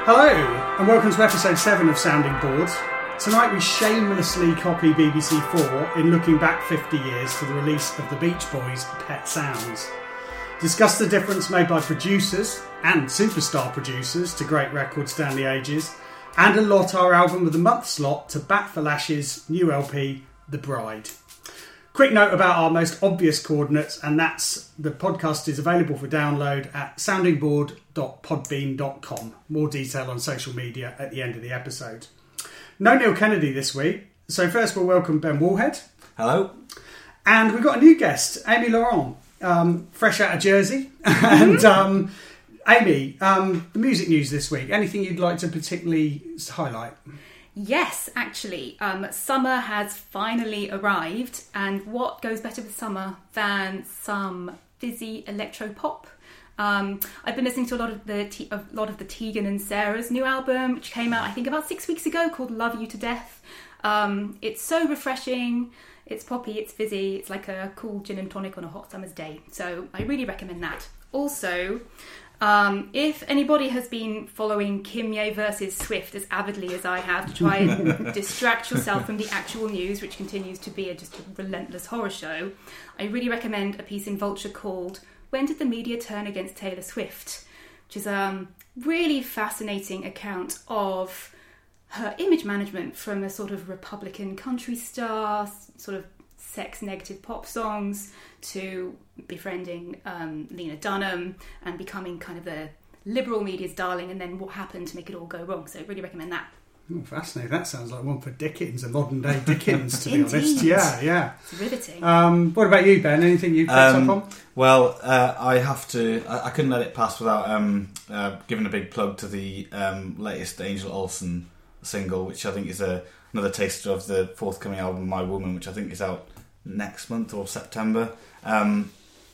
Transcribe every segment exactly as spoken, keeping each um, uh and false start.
Hello, and welcome to episode seven of Sounding Board. Tonight we shamelessly copy B B C Four in looking back fifty years to the release of the Beach Boys' Pet Sounds. Discuss the difference made by producers and superstar producers to great records down the ages, and allot our album of the month slot to Bat for Lash's new L P, The Bride. Quick note about our most obvious coordinates, and that's the podcast is available for download at sounding board dot podbean dot com. More detail on social media at the end of the episode. No Neil Kennedy this week, so first we'll welcome Ben Wallhead. Hello. And we've got a new guest, Amy Laurent, um, fresh out of Jersey. and um, Amy, um, the music news this week, anything you'd like to particularly highlight? Yes, actually, um, summer has finally arrived, and what goes better with summer than some fizzy electro pop? Um, I've been listening to a lot of the T- a lot of the Tegan and Sarah's new album, which came out I think about six weeks ago, called "Love You to Death." Um, it's so refreshing. It's poppy. It's fizzy. It's like a cool gin and tonic on a hot summer's day. So I really recommend that. Also, Um, if anybody has been following Kimye versus Swift as avidly as I have to try and distract yourself from the actual news, which continues to be a, just a relentless horror show, I really recommend a piece in Vulture called "When Did the Media Turn Against Taylor Swift?", which is a um, really fascinating account of her image management from a sort of Republican country star, sort of sex-negative pop songs, to befriending um, Lena Dunham and becoming kind of the liberal media's darling, and then what happened to make it all go wrong. So I really recommend that. Oh, fascinating. That sounds like one for Dickens, a modern-day Dickens, to be Indeed. honest. Yeah, yeah. It's riveting. Um, what about you, Ben? Anything you've picked Um, up on? Well, uh, I have to. I, I couldn't let it pass without um, uh, giving a big plug to the um, latest Angel Olsen single, which I think is a, another taster of the forthcoming album, My Woman, which I think is out next month or September. Um,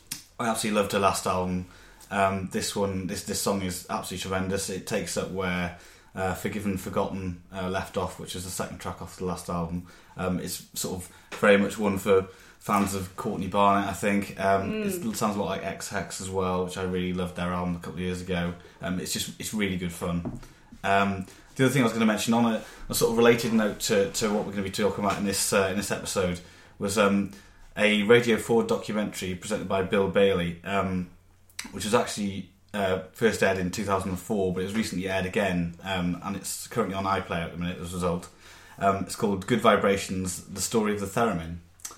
I absolutely loved her last album. Um, this one, this this song is absolutely tremendous. It takes up where uh, Forgiven Forgotten uh, left off, which is the second track off the last album. Um, it's sort of very much one for fans of Courtney Barnett, I think. Um, mm. It sounds a lot like X-Hex as well, which I really loved their album a couple of years ago. Um, it's just it's really good fun. Um, the other thing I was going to mention on a, a sort of related note to, to what we're going to be talking about in this uh, in this episode was um, a Radio four documentary presented by Bill Bailey, um, which was actually uh, first aired in two thousand four, but it was recently aired again, um, and it's currently on iPlayer at the minute as a result. Um, it's called Good Vibrations, The Story of the Theremin.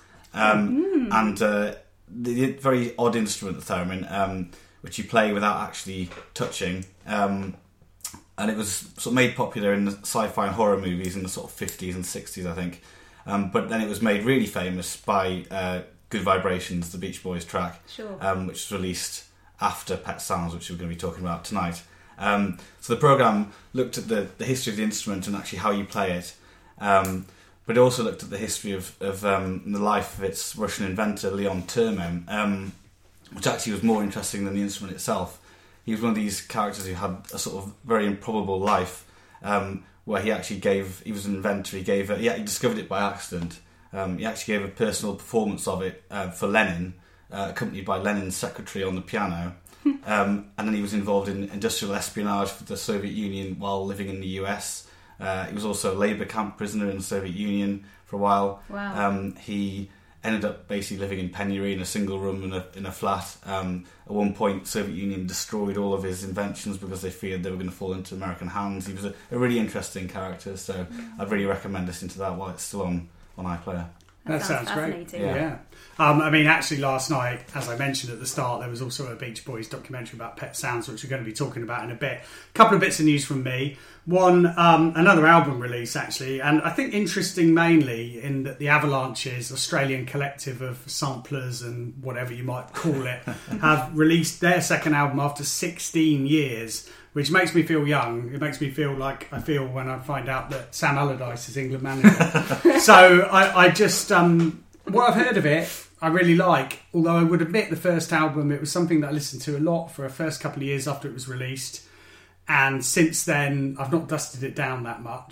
Um, mm. And uh, the, the very odd instrument, the theremin, um, which you play without actually touching. Um, and it was sort of made popular in the sci-fi and horror movies in the sort of fifties and sixties, I think. Um, but then it was made really famous by uh, Good Vibrations, the Beach Boys track, sure. um, which was released after Pet Sounds, which we're going to be talking about tonight. Um, so the programme looked at the, the history of the instrument and actually how you play it, um, but it also looked at the history of, of um, the life of its Russian inventor, Leon Termen, um, which actually was more interesting than the instrument itself. He was one of these characters who had a sort of very improbable life, um, where he actually gave, he was an inventor, he gave, a, yeah, he discovered it by accident. Um, he actually gave a personal performance of it uh, for Lenin, uh, accompanied by Lenin's secretary on the piano. um, and then he was involved in industrial espionage for the Soviet Union while living in the U S. Uh, he was also a labour camp prisoner in the Soviet Union for a while. Wow. Um, he ended up basically living in penury in a single room in a, in a flat. Um, at one point, the Soviet Union destroyed all of his inventions because they feared they were going to fall into American hands. He was a, a really interesting character, so mm. I'd really recommend listening to that while it's still on, on iPlayer. That, that sounds, sounds great. Yeah. yeah. Um, I mean, actually, last night, as I mentioned at the start, there was also a Beach Boys documentary about Pet Sounds, which we're going to be talking about in a bit. A couple of bits of news from me. One, um, another album release, actually, and I think interesting mainly in that the Avalanches, Australian collective of samplers and whatever you might call it, have released their second album after sixteen years, which makes me feel young. It makes me feel like I feel when I find out that Sam Allardyce is England manager. So I, I just, um, what I've heard of it, I really like. Although I would admit the first album, it was something that I listened to a lot for the first couple of years after it was released. And since then, I've not dusted it down that much.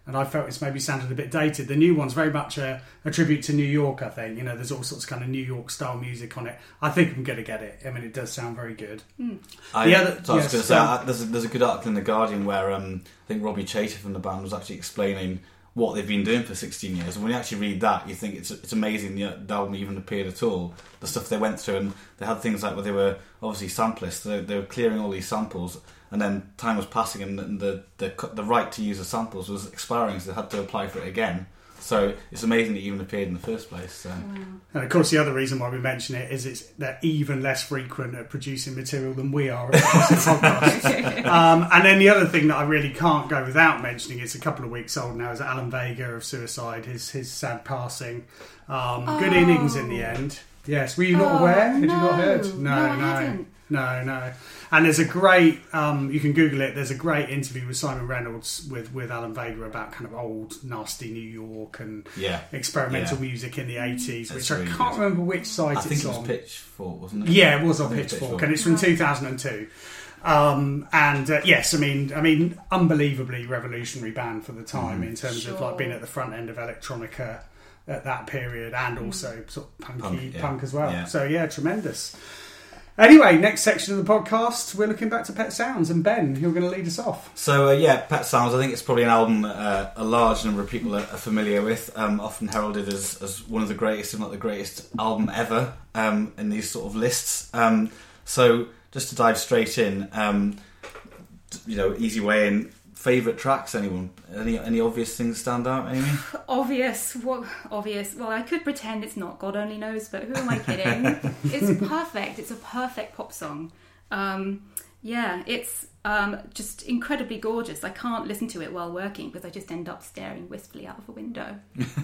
and I felt it's maybe sounded a bit dated. The new one's very much a, a tribute to New York, I think. You know, there's all sorts of kind of New York style music on it. I think I'm going to get it. I mean, it does sound very good. Mm. I, the other, so I was yes, going to say, so, I, there's, a, there's a good article in The Guardian where um, I think Robbie Chater from the band was actually explaining what they've been doing for sixteen years, and when you actually read that, you think it's it's amazing the, the album even appeared at all. The stuff they went through, and they had things like where they were obviously samplists, they, they were clearing all these samples, and then time was passing, and the the the right to use the samples was expiring, so they had to apply for it again. So it's amazing that it even appeared in the first place. So. Wow. And of course, the other reason why we mention it is it's they're even less frequent at producing material than we are at producing podcasts. um, and then the other thing that I really can't go without mentioning, it's a couple of weeks old now, is Alan Vega of Suicide, his his sad passing. Um, oh. Good innings in the end. Yes, were you not oh, aware? Had no. you not heard? No, No, I no, hadn't. no, no. And there's a great, um, you can Google it, there's a great interview with Simon Reynolds with, with Alan Vega about kind of old, nasty New York and yeah. experimental yeah. music in the eighties, That's which really I can't good. remember which site I it's think it was on. Pitchfork, wasn't it? Yeah, it was on I think Pitchfork, Pitchfork, and it's from two thousand two. Um, and uh, yes, I mean, I mean, unbelievably revolutionary band for the time Mm. in terms Sure. of like being at the front end of electronica at that period, and also sort of punky Punk, yeah. punk as well. Yeah. So yeah, tremendous. Anyway, next section of the podcast, we're looking back to Pet Sounds, and Ben, you're going to lead us off. So uh, yeah, Pet Sounds. I think it's probably an album that uh, a large number of people are, are familiar with. Um, often heralded as, as one of the greatest, if not the greatest, album ever um, in these sort of lists. Um, so just to dive straight in, um, you know, easy way in. Favourite tracks? Anyone? Any any obvious things stand out? Amy? Obvious. What? Obvious. Well, I could pretend it's not. God only knows. But who am I kidding? It's perfect. It's a perfect pop song. Um, yeah, it's um, just incredibly gorgeous. I can't listen to it while working because I just end up staring wistfully out of a window.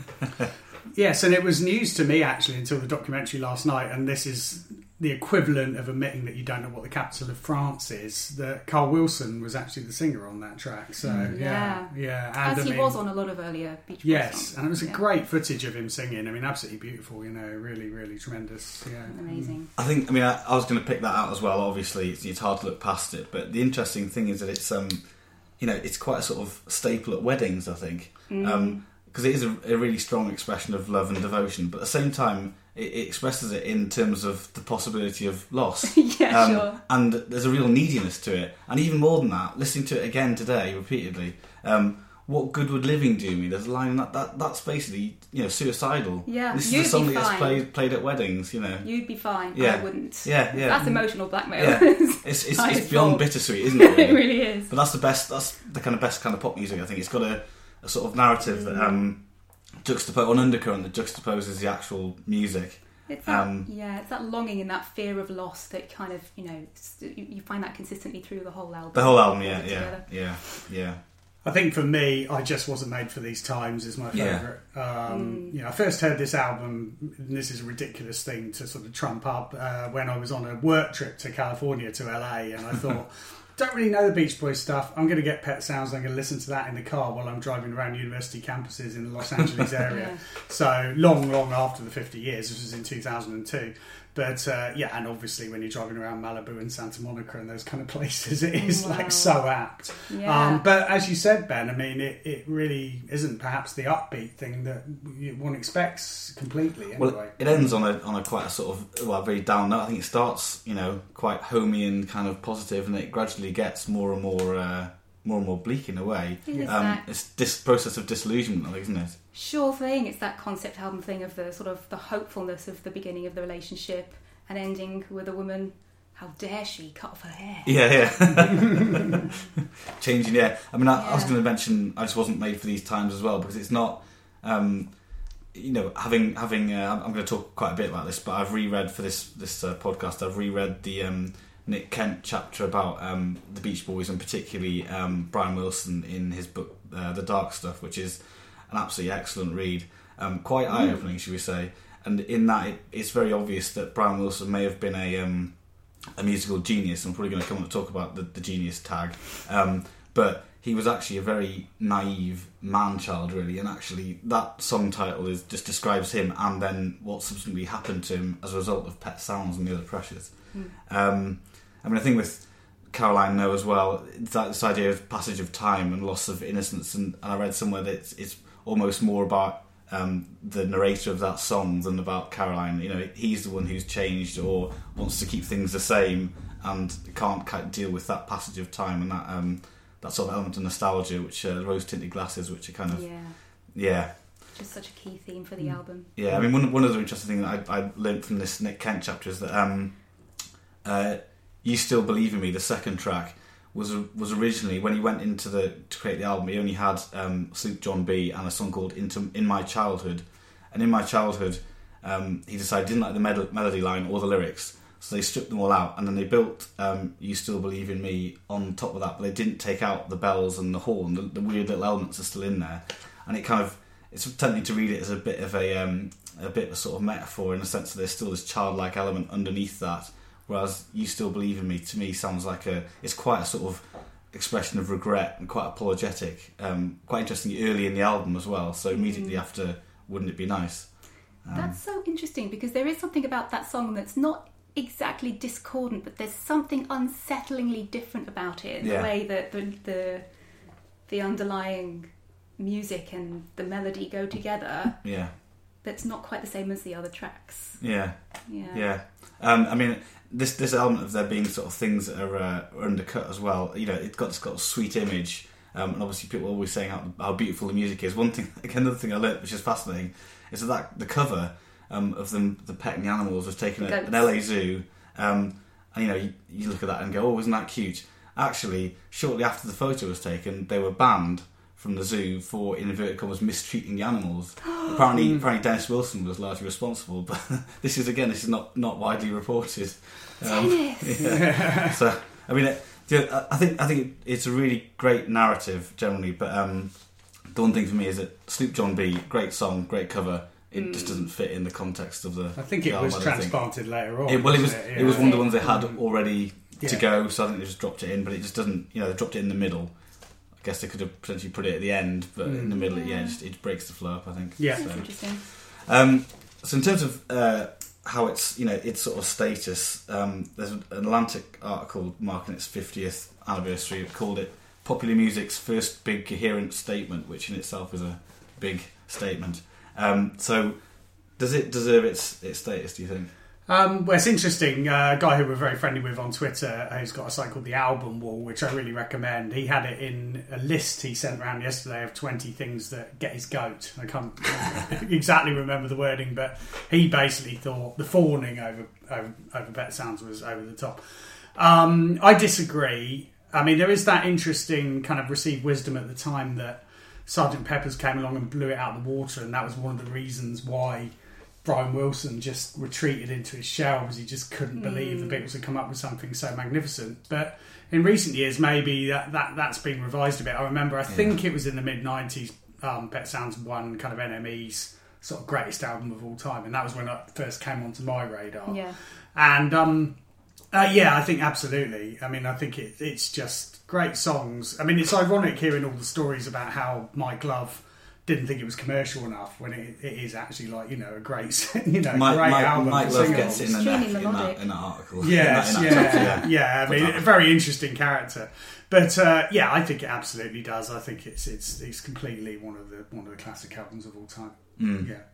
Yes, and it was news to me actually until the documentary last night, and this is the equivalent of admitting that you don't know what the capital of France is. That Carl Wilson was actually the singer on that track. So Mm, yeah, yeah, yeah, and as I he mean, was on a lot of earlier Beach Boys yes, songs. and it was a Yeah. great footage of him singing. I mean, absolutely beautiful. You know, really, really tremendous. Yeah, Amazing. I think. I mean, I, I was going to pick that out as well. Obviously, it's, it's hard to look past it. But the interesting thing is that it's, um, you know, it's quite a sort of staple at weddings. I think. Mm. Um, because it is a, a really strong expression of love and devotion, but at the same time, it, it expresses it in terms of the possibility of loss. yeah, um, sure. And there's a real neediness to it. And even more than that, listening to it again today, repeatedly, um, what good would living do me? There's a line that, that that's basically, you know, suicidal. Yeah, this is you'd a song be that gets fine. played, played at weddings, you know. You'd be fine. Yeah. I wouldn't. Yeah, yeah. That's emotional blackmail. Yeah. It's, it's, Highest it's beyond form. bittersweet, isn't it? Really? It really is. But that's the best, that's the kind of best kind of pop music, I think. It's got a, a sort of narrative Mm. that um, juxtaposes, an undercurrent that juxtaposes the actual music. It's that, Um, yeah, it's that longing and that fear of loss that kind of, you know, st- you you find that consistently through the whole album. The whole album, Holds yeah, it yeah, together. yeah, yeah. I think for me, I Just Wasn't Made for These Times is my Yeah. favourite. Um, Mm. You know, I first heard this album, and this is a ridiculous thing to sort of trump up, uh, when I was on a work trip to California, to L A, and I thought, don't really know the Beach Boys stuff. I'm going to get Pet Sounds. I'm going to listen to that in the car while I'm driving around university campuses in the Los Angeles area. Yeah. So long, long after the fifty years. This was in two thousand two. But uh, yeah, and obviously when you're driving around Malibu and Santa Monica and those kind of places, it is Wow. like so apt. Yeah. Um, but as you said, Ben, I mean, it, it really isn't perhaps the upbeat thing that you- one expects completely. Anyway, Well, it ends on a on a quite a sort of well, very down note. I think it starts, you know, quite homey and kind of positive, and it gradually gets more and more, uh, more and more bleak in a way. It is Um, that it's this process of disillusionment, I think, isn't it? sure thing. It's that concept album thing of the sort of the hopefulness of the beginning of the relationship and ending with a woman. How dare she cut off her hair? Yeah, yeah. Changing, yeah. I mean, I, I was Yeah. going to mention I just wasn't made for these times as well, because it's not. Um, you know, having having uh, I'm going to talk quite a bit about this, but I've reread for this this uh, podcast. I've reread the um, Nick Kent chapter about um, the Beach Boys, and particularly um, Brian Wilson in his book uh, The Dark Stuff, which is an absolutely excellent read, um, quite eye opening, should we say? And in that, it, it's very obvious that Brian Wilson may have been a um, a musical genius. I'm probably going to come on to talk about the, the genius tag, um, but he was actually a very naive man-child, really, and actually that song title is just describes him and then what subsequently happened to him as a result of Pet Sounds and the Other Pressures. Mm. Um, I mean, I think with Caroline know as well, that this idea of passage of time and loss of innocence, and, and I read somewhere that it's, it's almost more about um, the narrator of that song than about Caroline. You know, he's the one who's changed or wants to keep things the same and can't kind of deal with that passage of time and that um, that sort of element of nostalgia, which uh, rose-tinted glasses, which are kind of yeah. yeah. Just such a key theme for the mm. album. Yeah, I mean, one one other interesting thing that I, I learned from this Nick Kent chapter is that um, uh, "You Still Believe in Me," the second track, was was originally, when he went into the to create the album, he only had um, Sloop John B and a song called "Into In My Childhood," and in my childhood, um, he decided he didn't like the med- melody line or the lyrics, so they stripped them all out, and then they built um, "You Still Believe in Me" on top of that, but they didn't take out the bells and the horn. The, the weird little elements are still in there, and it kind of. It's tempting to read it as a bit of a um, a bit of a sort of metaphor in the sense that there's still this childlike element underneath that, whereas "You Still Believe in Me" to me sounds like a it's quite a sort of expression of regret and quite apologetic. Um, quite interesting early in the album as well. So immediately mm. after "Wouldn't It Be Nice." Um, that's so interesting because there is something about that song that's not exactly discordant, but there's something unsettlingly different about it. Yeah. The way that the the, the underlying music and the melody go together. Yeah. That's not quite the same as the other tracks. Yeah. Yeah. Yeah. Um, I mean, this this element of there being sort of things that are, uh, are undercut as well. You know, it's got this got a sweet image, um, and obviously people are always saying how, how beautiful the music is. One thing, again, another thing I learnt, which is fascinating, is that, that the cover um, of them the petting the animals was taken at an L A zoo, um, and you know you, you look at that and go, oh, isn't that cute? Actually, shortly after the photo was taken, they were banned from the zoo for, in inverted commas, mistreating the animals. apparently, apparently Dennis Wilson was largely responsible, but this is again, this is not, not widely reported. Um, Dennis. Yeah. So, I mean, it, I think I think it's a really great narrative generally, but um, the one thing for me is that Sloop John B, great song, great cover. It mm. just doesn't fit in the context of the. I think it was transplanted later on. It, well, it was it, yeah. it was one of the ones they had already yeah. to go, so I think they just dropped it in, but it just doesn't. You know, they dropped it in the middle. I guess they could have potentially put it at the end, but mm. in the middle, yeah, it, just, it breaks the flow up, I think. Yeah, that's so. interesting. Um, so in terms of uh, how it's, you know, its sort of status, um, there's an Atlantic article marking its fiftieth anniversary. It called it "Popular Music's First Big Coherent Statement," which in itself is a big statement. Um, so, does it deserve its its status, do you think? Um, well, it's interesting. Uh, a guy who we're very friendly with on Twitter, who's got a site called The Album Wall, which I really recommend. He had it in a list he sent around yesterday of twenty things that get his goat. I can't exactly remember the wording, but he basically thought the fawning over over, over Pet Sounds was over the top. Um, I disagree. I mean, there is that interesting kind of received wisdom at the time that Sergeant Pepper's came along and blew it out of the water, and that was one of the reasons why Brian Wilson just retreated into his shell, because he just couldn't believe mm. the Beatles had come up with something so magnificent. But in recent years, maybe that, that, that's been revised a bit. I remember, I yeah. think it was in the mid nineties, um, Pet Sounds won kind of N M E's sort of greatest album of all time, and that was when it first came onto my radar. Yeah. And um, uh, yeah, I think absolutely. I mean, I think it, it's just great songs. I mean, it's ironic hearing all the stories about how Mike Love didn't think it was commercial enough when it, it is actually like, you know, a great, you know, Mike, great Mike, album. Mike Love gets it in the neck in that, in that article. Yes, in that, in that yeah, yeah, yeah. I mean, a very interesting character, but uh, yeah, I think it absolutely does. I think it's it's it's completely one of the one of the classic albums of all time. Mm. Yeah.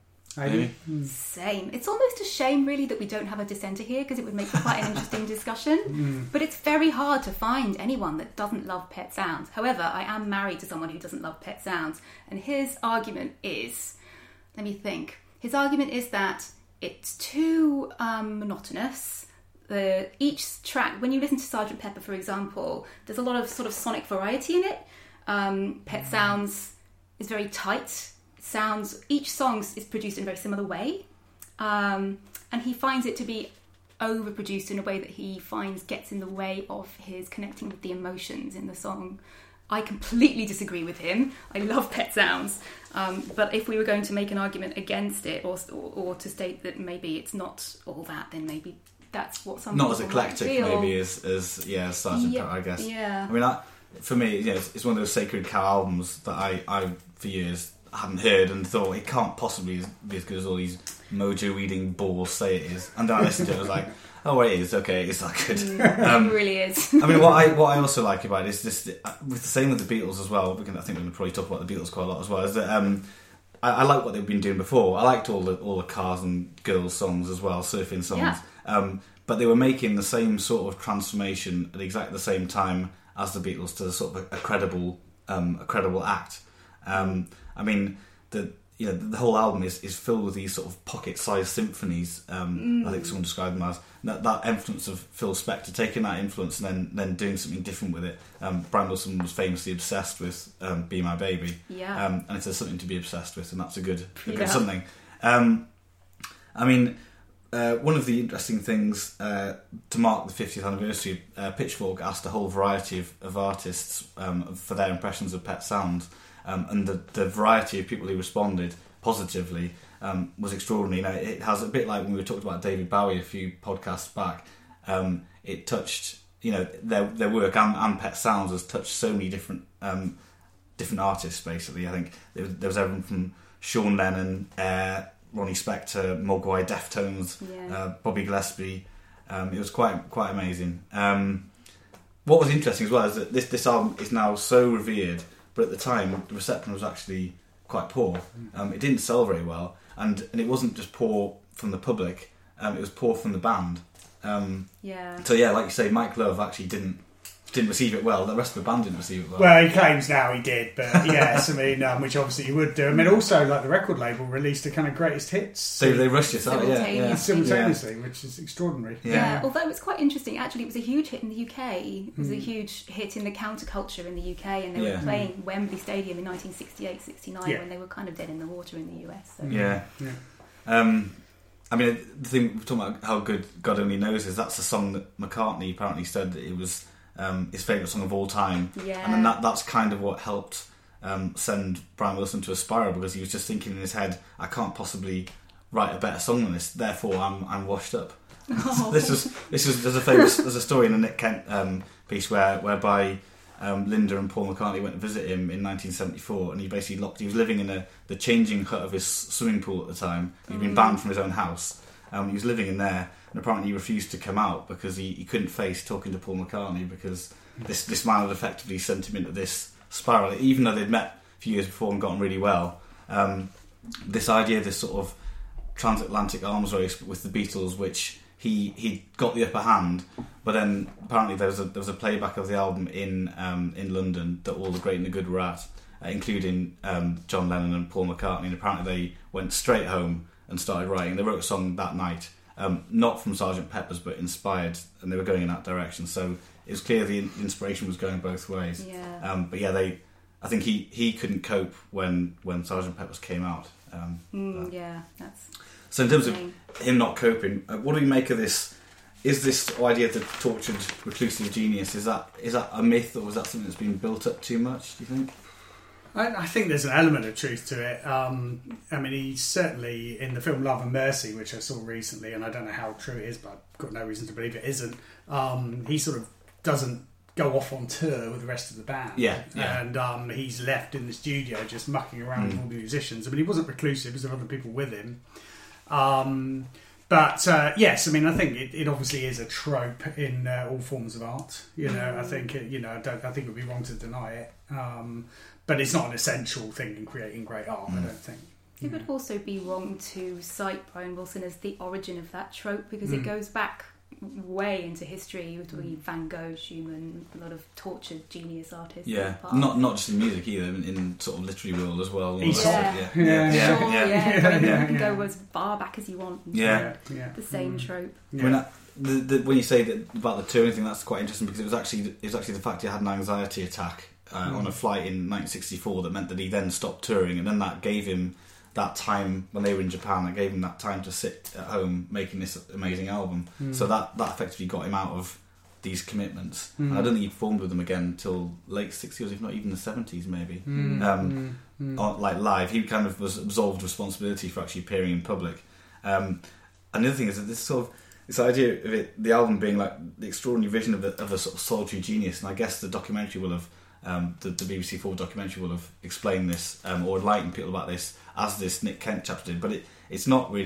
Mm. Same. It's almost a shame, really, that we don't have a dissenter here, because it would make for quite an interesting discussion. Mm. But it's very hard to find anyone that doesn't love Pet Sounds. However, I am married to someone who doesn't love Pet Sounds, and his argument is, let me think. His argument is that it's too um, monotonous. The each track, when you listen to Sergeant Pepper, for example, there's a lot of sort of sonic variety in it. Um, Pet mm. Sounds is very tight. Sounds each song is produced in a very similar way, um, and he finds it to be overproduced in a way that he finds gets in the way of his connecting with the emotions in the song. I completely disagree with him. I love Pet Sounds, um, but if we were going to make an argument against it, or, or or to state that maybe it's not all that, then maybe that's what some not people as eclectic might feel. maybe as as yeah as Sergeant yeah, Pepper, I guess. Yeah. I mean, I, for me, you know, it's, it's one of those sacred cow albums that I I for years. I hadn't heard and thought it can't possibly be as good as all these mojo-reading balls say it is. And then I listened to it, I was like, oh, it is, okay, it's that good. Mm, um, it really is. I mean, what I what I also like about it is this, with the same with the Beatles as well, because I think we're going to probably talk about the Beatles quite a lot as well, is that um, I, I like what they've been doing before. I liked all the all the cars and girls songs as well, surfing songs. Yeah. Um, but they were making the same sort of transformation at exactly the same time as the Beatles to sort of a, a credible um, a credible act. Um, I mean, the you know the whole album is, is filled with these sort of pocket-sized symphonies. Um, mm. I think someone described them as that, that influence of Phil Spector, taking that influence and then then doing something different with it. Um, Brian Wilson was famously obsessed with um, "Be My Baby," yeah, um, and it's something to be obsessed with, and that's a good a yeah. good something. Um, I mean. Uh, one of the interesting things uh, to mark the fiftieth anniversary, uh, Pitchfork asked a whole variety of, of artists um, for their impressions of Pet Sounds, um, and the, the variety of people who responded positively um, was extraordinary. You know, it has a bit like when we were talking about David Bowie a few podcasts back. Um, it touched, you know, their their work and, and Pet Sounds has touched so many different um, different artists. Basically, I think there was, there was everyone from Sean Lennon. Uh, Ronnie Spector, Mogwai Deftones, yeah. uh, Bobby Gillespie. Um, it was quite quite amazing. Um, what was interesting as well is that this, this album is now so revered, but at the time the reception was actually quite poor. Um, it didn't sell very well, and, and it wasn't just poor from the public, um, it was poor from the band. Um, yeah. So yeah, like you say, Mike Love actually didn't didn't receive it well. The rest of the band didn't receive it well. Well, he claims now he did, but yes, I mean, um, which obviously he would do. I mean, also, like the record label released a kind of greatest hits. So they rushed it out, yeah, yeah. Simultaneously, yeah. Which is extraordinary. Yeah. yeah, although it's quite interesting. Actually, it was a huge hit in the U K. It was mm. a huge hit in the counterculture in the U K, and they yeah. were playing mm. Wembley Stadium in nineteen sixty-eight sixty-nine yeah. when they were kind of dead in the water in the U S. So. Yeah. yeah. Um, I mean, the thing we're talking about how good God Only Knows is, that's a song that McCartney apparently said that it was um, his favourite song of all time. Yeah. And then that, that's kind of what helped um, send Brian Wilson to a spiral, because he was just thinking in his head, I can't possibly write a better song than this, therefore I'm I'm washed up. Oh. this was this was there's a famous there's a story in the Nick Kent um, piece where whereby um, Linda and Paul McCartney went to visit him in nineteen seventy-four, and he basically locked. He was living in a, the changing hut of his swimming pool at the time. He'd been mm. banned from his own house. Um, he was living in there, and apparently he refused to come out because he, he couldn't face talking to Paul McCartney, because this this man had effectively sent him into this spiral. Even though they'd met a few years before and gotten really well, um, this idea, this sort of transatlantic arms race with the Beatles, which he he got the upper hand, but then apparently there was a there was a playback of the album in um, in London that all the great and the good were at, uh, including um, John Lennon and Paul McCartney, and apparently they went straight home and started writing. They wrote a song that night, um, not from Sergeant Pepper's, but inspired, and they were going in that direction. So it was clear the inspiration was going both ways. Yeah. Um, but yeah, they, I think he, he couldn't cope when when Sergeant Pepper's came out. Um, mm, yeah, that's. So in terms of him not coping, uh, what do we make of this? Is this idea of the tortured reclusive genius, is that is that a myth, or was that something that's been built up too much, do you think? I, I think there's an element of truth to it. Um, I mean, he's certainly in the film Love and Mercy, which I saw recently, and I don't know how true it is, but I've got no reason to believe it isn't. Um, he sort of doesn't go off on tour with the rest of the band. Yeah, yeah. And um, he's left in the studio just mucking around mm. with all the musicians. I mean, he wasn't reclusive, because there were other people with him. Um, but uh, yes, I mean, I think it, it obviously is a trope in uh, all forms of art. You know, I think it, you know, I, don't, I think it would be wrong to deny it. Um, but it's not an essential thing in creating great art. Mm. I don't think. It would also be wrong to cite Brian Wilson as the origin of that trope, because mm. it goes back way into history. You're talking mm. Van Gogh, Schumann, a lot of tortured genius artists. Yeah, not not just in music either, in, in sort of literary world as well. Yeah. Yeah. Yeah. Yeah. Yeah. Yeah. Sure, yeah, yeah. yeah, I mean, yeah, you can yeah. go as far back as you want. Yeah, yeah. The same mm. trope. Yeah. I mean, that, the, the, when you say that about the touring thing, that's quite interesting, because it was actually it was actually the fact he had an anxiety attack uh, mm. on a flight in nineteen sixty-four that meant that he then stopped touring, and then that gave him that time when they were in Japan. It gave him that time to sit at home making this amazing album. Mm. So that, that effectively got him out of these commitments. Mm. And I don't think he performed with them again until late sixties, if not even the seventies, maybe. Mm. Um, mm. On, like live, he kind of was absolved responsibility for actually appearing in public. Um, and the other thing is that this sort of this idea of it, the album being like the extraordinary vision of a, of a sort of solitary genius, and I guess the documentary will have. Um, the, the B B C Four documentary will have explained this um, or enlightened people about this, as this Nick Kent chapter did, but it, it's not really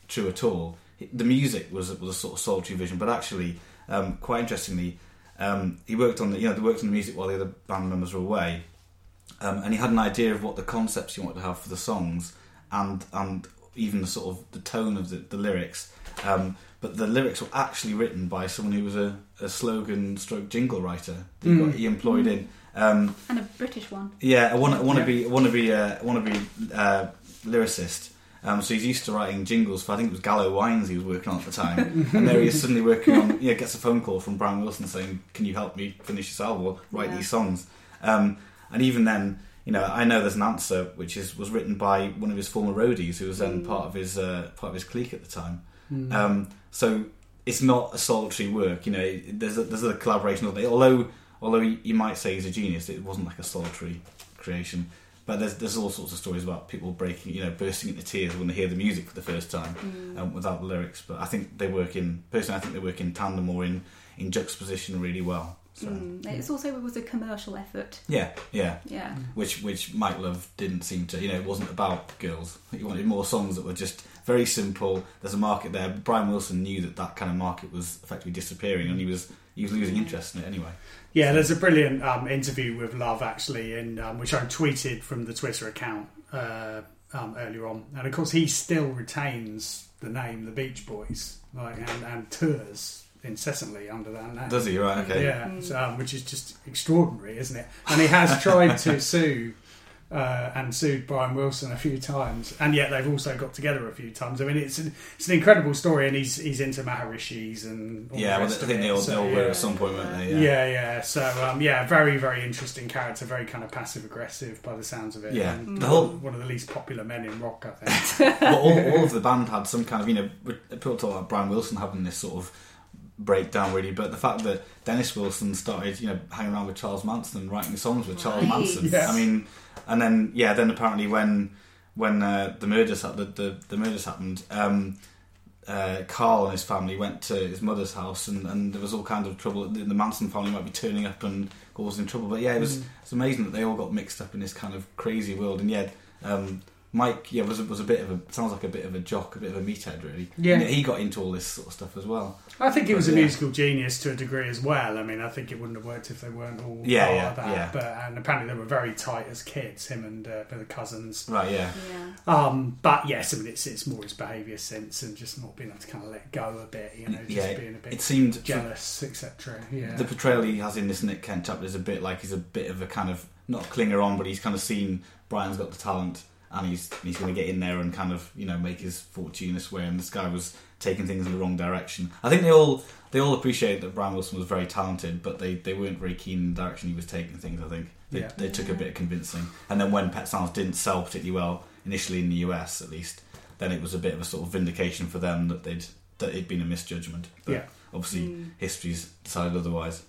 true at all. The music was was a sort of solitary vision, but actually, um, quite interestingly, um, he worked on the you know they worked on the music while the other band members were away, um, and he had an idea of what the concepts he wanted to have for the songs, and and even the sort of the tone of the, the lyrics. Um, but the lyrics were actually written by someone who was a, a slogan stroke jingle writer that mm. he, got, he employed mm. in. Um, and a British one. Yeah, a wanna, wanna be, wanna be, uh, wanna be uh, lyricist. Um, so he's used to writing jingles for, I think it was Gallo Wines he was working on at the time. And there he is suddenly working on, yeah, gets a phone call from Brian Wilson saying, can you help me finish this album or write yeah. these songs? Um, and even then, you know, I Know There's an Answer, which is was written by one of his former roadies, who was then mm. part of his uh, part of his clique at the time. Mm. Um, so it's not a solitary work, you know. There's a, there's a collaboration of it. Although although you might say he's a genius, it wasn't like a solitary creation. But there's there's all sorts of stories about people breaking, you know, bursting into tears when they hear the music for the first time mm. um, without the lyrics. But I think they work in personally, I think they work in tandem or in, in juxtaposition really well. So, mm. It's also it was a commercial effort. Yeah, yeah, yeah. Which which Mike Love didn't seem to. You know, it wasn't about girls. He wanted more songs that were just very simple. There's a market there. Brian Wilson knew that that kind of market was effectively disappearing, and he was he was losing interest in it anyway. Yeah, there's a brilliant um, interview with Love actually, in um, which I tweeted from the Twitter account uh, um, earlier on, and of course he still retains the name The Beach Boys, like and, and tours incessantly under that name. Does he? Right, okay. Yeah, mm. so, um, which is just extraordinary, isn't it? And he has tried to sue uh, and sued Brian Wilson a few times, and yet they've also got together a few times. I mean, it's an, it's an incredible story, and he's he's into Maharishis and all yeah, the well, I rest think of they it. all, So, they all yeah. were at some point, weren't they? Yeah, yeah. yeah. So um, yeah, very very interesting character, very kind of passive aggressive by the sounds of it. Yeah, and the whole one of the least popular men in rock, I think. Well, all, all of the band had some kind of, you know, people talk about Brian Wilson having this sort of breakdown really, but the fact that Dennis Wilson started, you know, hanging around with Charles Manson and writing songs with Charles right. Manson. Yes. I mean, and then yeah, then apparently when when uh, the murders the, the the murders happened, um, uh, Carl and his family went to his mother's house, and, and there was all kinds of trouble. The, the Manson family might be turning up and causing trouble, but yeah, it was mm. it's amazing that they all got mixed up in this kind of crazy world, and yet. Um, Mike, yeah, was was a bit of a sounds like a bit of a jock, a bit of a meathead, really. Yeah, and he got into all this sort of stuff as well. I think he was but, a yeah. musical genius to a degree as well. I mean, I think it wouldn't have worked if they weren't all yeah, part yeah, of that. Yeah. But and apparently they were very tight as kids, him and uh, the cousins. Right, yeah. yeah. Um, but yes, I mean, it's it's more his behaviour since and just not being able to kind of let go a bit, you know, just yeah, being a bit it seemed jealous, et cetera. Yeah. The portrayal he has in this Nick Kent chapter is a bit like he's a bit of a kind of not clinger on, but he's kind of seen Brian's got the talent. And he's he's going to get in there and kind of, you know, make his fortune this way. And this guy was taking things in the wrong direction. I think they all they all appreciate that Brian Wilson was very talented, but they, they weren't very keen in the direction he was taking things. I think they, yeah. they took a bit of convincing. And then when Pet Sounds didn't sell particularly well initially in the U S, at least, then it was a bit of a sort of vindication for them that they'd that it'd been a misjudgment. But yeah. obviously, mm. history's decided otherwise.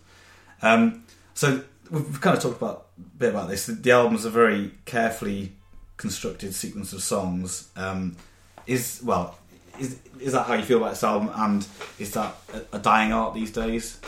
Um, so we've kind of talked about a bit about this. The, the album's a very carefully constructed sequence of songs. Um, is well, is is that how you feel about this album, and is that a, a dying art these days?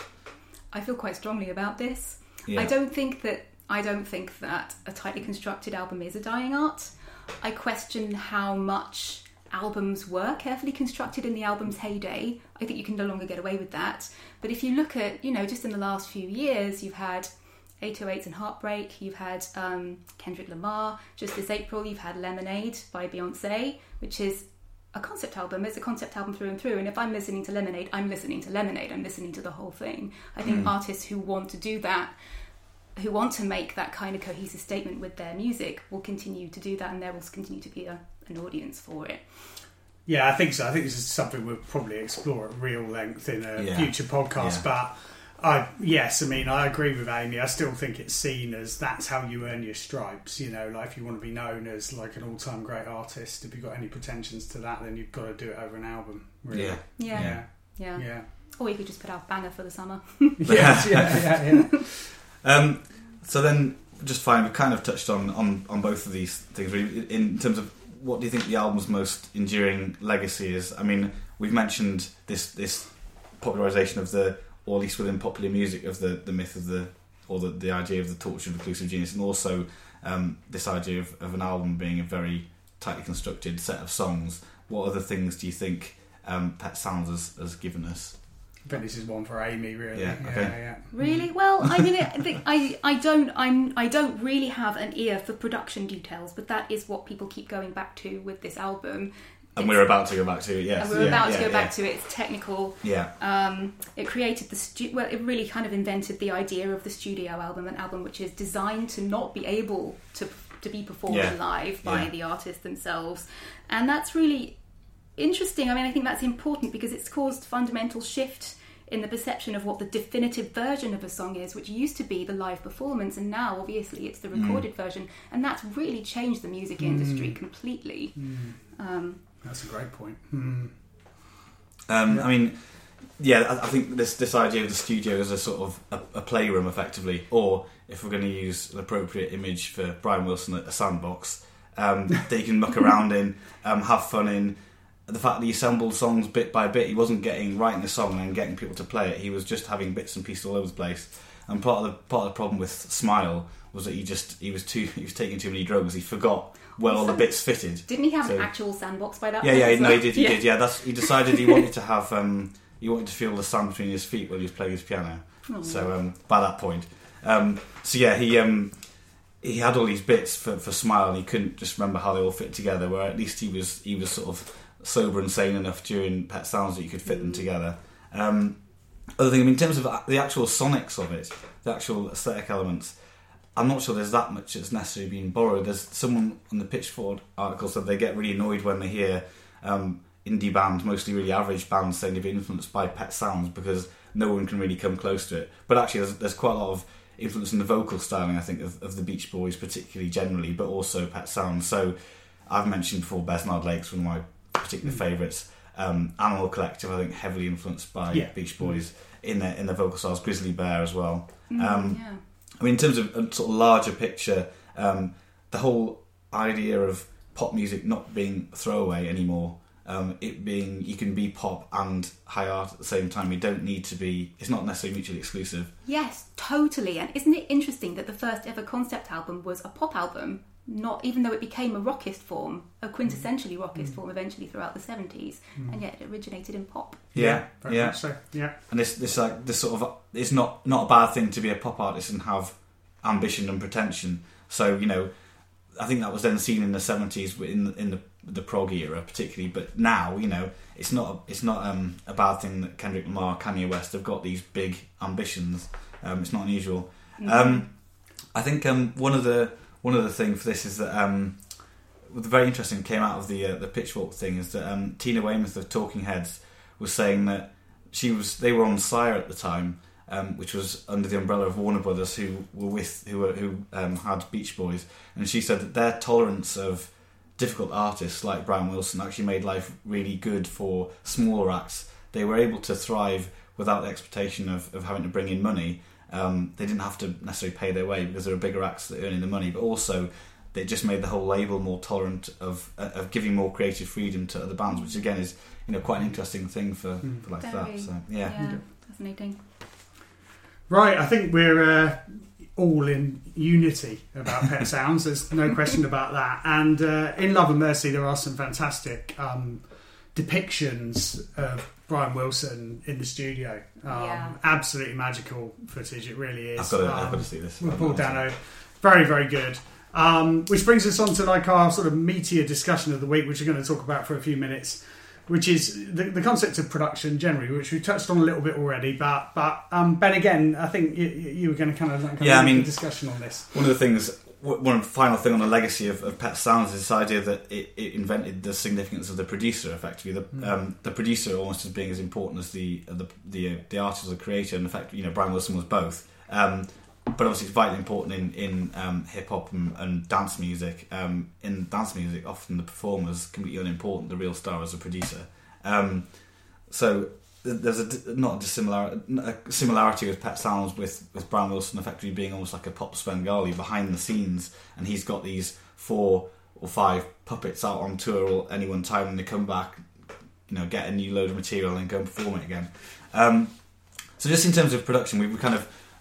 I feel quite strongly about this. Yeah. I don't think that I don't think that a tightly constructed album is a dying art. I question how much albums were carefully constructed in the album's heyday. I think you can no longer get away with that. But if you look at, you know, just in the last few years, you've had eight oh eights and Heartbreak, you've had um, Kendrick Lamar. Just this April, you've had Lemonade by Beyonce, which is a concept album. It's a concept album through and through. And if I'm listening to Lemonade, I'm listening to Lemonade. I'm listening to the whole thing. I think mm. artists who want to do that, who want to make that kind of cohesive statement with their music, will continue to do that, and there will continue to be a, an audience for it. Yeah, I think so. I think this is something we'll probably explore at real length in a yeah. future podcast. Yeah. But I, yes, I mean, I agree with Amy. I still think it's seen as that's how you earn your stripes. You know, like if you want to be known as like an all-time great artist, if you've got any pretensions to that, then you've got to do it over an album. Really. Yeah. Yeah. Yeah. Yeah. Yeah. Or you could just put out Banger for the summer. Yes, yeah, yeah, yeah. Um, so then, just fine. We've kind of touched on, on, on both of these things really, in terms of what do you think the album's most enduring legacy is. I mean, we've mentioned this this popularisation of the, or at least within popular music, of the, the myth of the, or the, the idea of the torture of reclusive genius, and also um, this idea of, of an album being a very tightly constructed set of songs. what other things do you think um, Pet Sounds has, has given us? I think this is one for Amy, really. Yeah, okay. yeah, yeah. Really? Well, I mean, I, I, I don't, I'm, I don't really have an ear for production details, but that is what people keep going back to with this album. And we're about to go back to it, yes. And we're yeah, about yeah, to go yeah. back to it. It's technical. Yeah. Um, it created the stu- well, it really kind of invented the idea of the studio album, an album which is designed to not be able to to be performed yeah. live by yeah. the artists themselves, and that's really interesting. I mean, I think that's important because it's caused fundamental shift in the perception of what the definitive version of a song is, which used to be the live performance, and now obviously it's the recorded mm. version, and that's really changed the music industry mm. completely. Mm. Um, that's a great point. Mm. Um, yeah. I mean, yeah, I, I think this this idea of the studio as a sort of a, a playroom, effectively, or if we're going to use an appropriate image for Brian Wilson, a sandbox um, that you can muck around in, um, have fun in. The fact that he assembled songs bit by bit, he wasn't getting writing a song and getting people to play it. He was just having bits and pieces all over the place. And part of the part of the problem with Smile was that he just he was too he was taking too many drugs. He forgot where all the bits fitted. Didn't he have so, an actual sandbox by that yeah, point? Yeah, yeah, no, well? he did. He yeah. did. Yeah, that's he decided he wanted to have um, he wanted to feel the sand between his feet while he was playing his piano. Oh. So um, by that point, um, so yeah, he. Um, He had all these bits for, for Smile, and he couldn't just remember how they all fit together. Where at least he was he was sort of sober and sane enough during Pet Sounds that you could fit mm. them together. Um, other thing, I mean, in terms of the actual sonics of it, the actual aesthetic elements, I'm not sure there's that much that's necessarily being borrowed. There's someone on the Pitchfork article said they get really annoyed when they hear um, indie bands, mostly really average bands, saying they've been influenced by Pet Sounds because no one can really come close to it. But actually, there's, there's quite a lot of influence in the vocal styling, I think, of, of the Beach Boys, particularly generally, but also Pet Sounds. So I've mentioned before Besnard Lakes, one of my particular mm. favourites. Um, Animal Collective, I think, heavily influenced by yeah. Beach Boys in their in their vocal styles. Grizzly Bear as well. Mm, um, yeah. I mean, in terms of a sort of larger picture, um, the whole idea of pop music not being throwaway anymore. Um, it being you can be pop and high art at the same time. You don't need to be. It's not necessarily mutually exclusive. Yes, totally. And isn't it interesting that the first ever concept album was a pop album? Not even though it became a rockist form, a quintessentially rockist mm. form eventually throughout the seventies, mm. and yet it originated in pop. Yeah, very yeah. much so. Yeah. And this, this like this sort of, it's not not a bad thing to be a pop artist and have ambition and pretension. So you know, I think that was then seen in the seventies in the, in the the prog era particularly, but now you know it's not it's not um, a bad thing that Kendrick Lamar, Kanye West have got these big ambitions. Um, it's not unusual. Mm-hmm. Um, I think um, one of the one of the things for this is that um, the very interesting came out of the uh, the Pitchfork thing is that um, Tina Weymouth of Talking Heads was saying that she was they were on Sire at the time, um, which was under the umbrella of Warner Brothers, who were with who were who um, had Beach Boys, and she said that their tolerance of difficult artists like Brian Wilson actually made life really good for smaller acts. They were able to thrive without the expectation of, of having to bring in money. Um, they didn't have to necessarily pay their way because there were bigger acts that were earning the money, but also they just made the whole label more tolerant of uh, of giving more creative freedom to other bands, which again is you know quite an interesting thing for, mm. for like Very, that. So yeah, yeah, fascinating. Right, I think we're uh, all in unity about Pet Sounds. There's no question about that. And uh, in Love and Mercy, there are some fantastic um, depictions of Brian Wilson in the studio. Um, yeah. Absolutely magical footage, it really is. I've got to, um, I've got to see this. With Paul Dano. Very, very good. Um, which brings us on to like our sort of meatier discussion of the week, which we're going to talk about for a few minutes, which is the, the concept of production generally, which we touched on a little bit already. But, but um, Ben, again, I think you, you were going to kind of, kind yeah, of I mean, a discussion on this. One of the things, one final thing on the legacy of, of Pet Sounds is this idea that it, it invented the significance of the producer. Effectively, the mm. um, the producer almost as being as important as the the the, uh, the artist or the creator. And in fact, you know, Brian Wilson was both. Um, but obviously, it's vitally important in in um, hip hop and, and dance music. Um, in dance music, often the performer is completely unimportant. The real star is a producer. Um, so there's a not a dissimilar a similarity with Pet Sounds with, with Brian Wilson effectively being almost like a pop Svengali behind the scenes, and he's got these four or five puppets out on tour all, any one time, and they come back, you know, get a new load of material and go and perform it again. Um, so just in terms of production, we, we kind of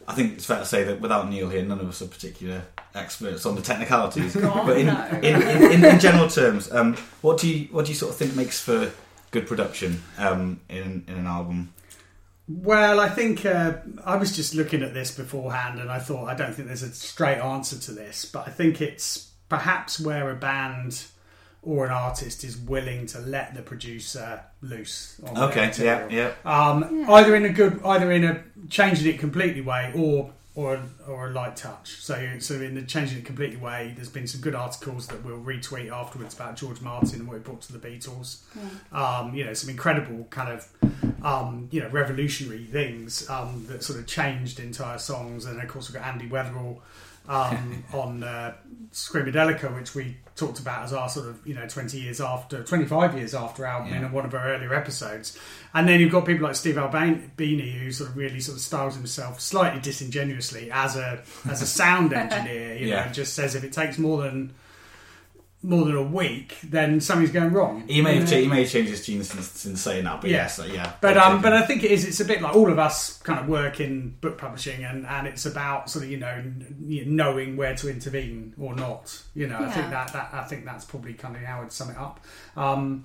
I think it's fair to say that without Neil here, none of us are particular experts on the technicalities. God, but in, no. in, in, in, in general terms, um, what do you what do you sort of think makes for good production um, in in an album? Well, I think uh, I was just looking at this beforehand, and I thought I don't think there's a straight answer to this, but I think it's perhaps where a band or an artist is willing to let the producer loose on Okay, their material. yeah, yeah. Um, Yeah. Either in a good, either in a changing it completely way, or or or a light touch. So, so in the changing it completely way, there's been some good articles that we'll retweet afterwards about George Martin and what he brought to the Beatles. Yeah. Um, you know, some incredible kind of um, you know revolutionary things um, that sort of changed entire songs. And of course, we've got Andy Weatherall um, on uh, Screamadelica, which we talked about as our sort of you know twenty years after, twenty-five years after album Yeah. in one of our earlier episodes. And then you've got people like Steve Albini, who sort of really sort of styles himself slightly disingenuously as a as a sound engineer. You know, Yeah. and just says if it takes more than more than a week, then something's going wrong. He may have You cha- know? he may have changed his tune since, since saying that, but Yeah. yes, uh, yeah. But I'll um, take but it. I think it is. It's a bit like all of us kind of work in book publishing, and, and it's about sort of you know n- knowing where to intervene or not. You know, I think Yeah. that, that I think that's probably kind of how I'd sum it up. Um,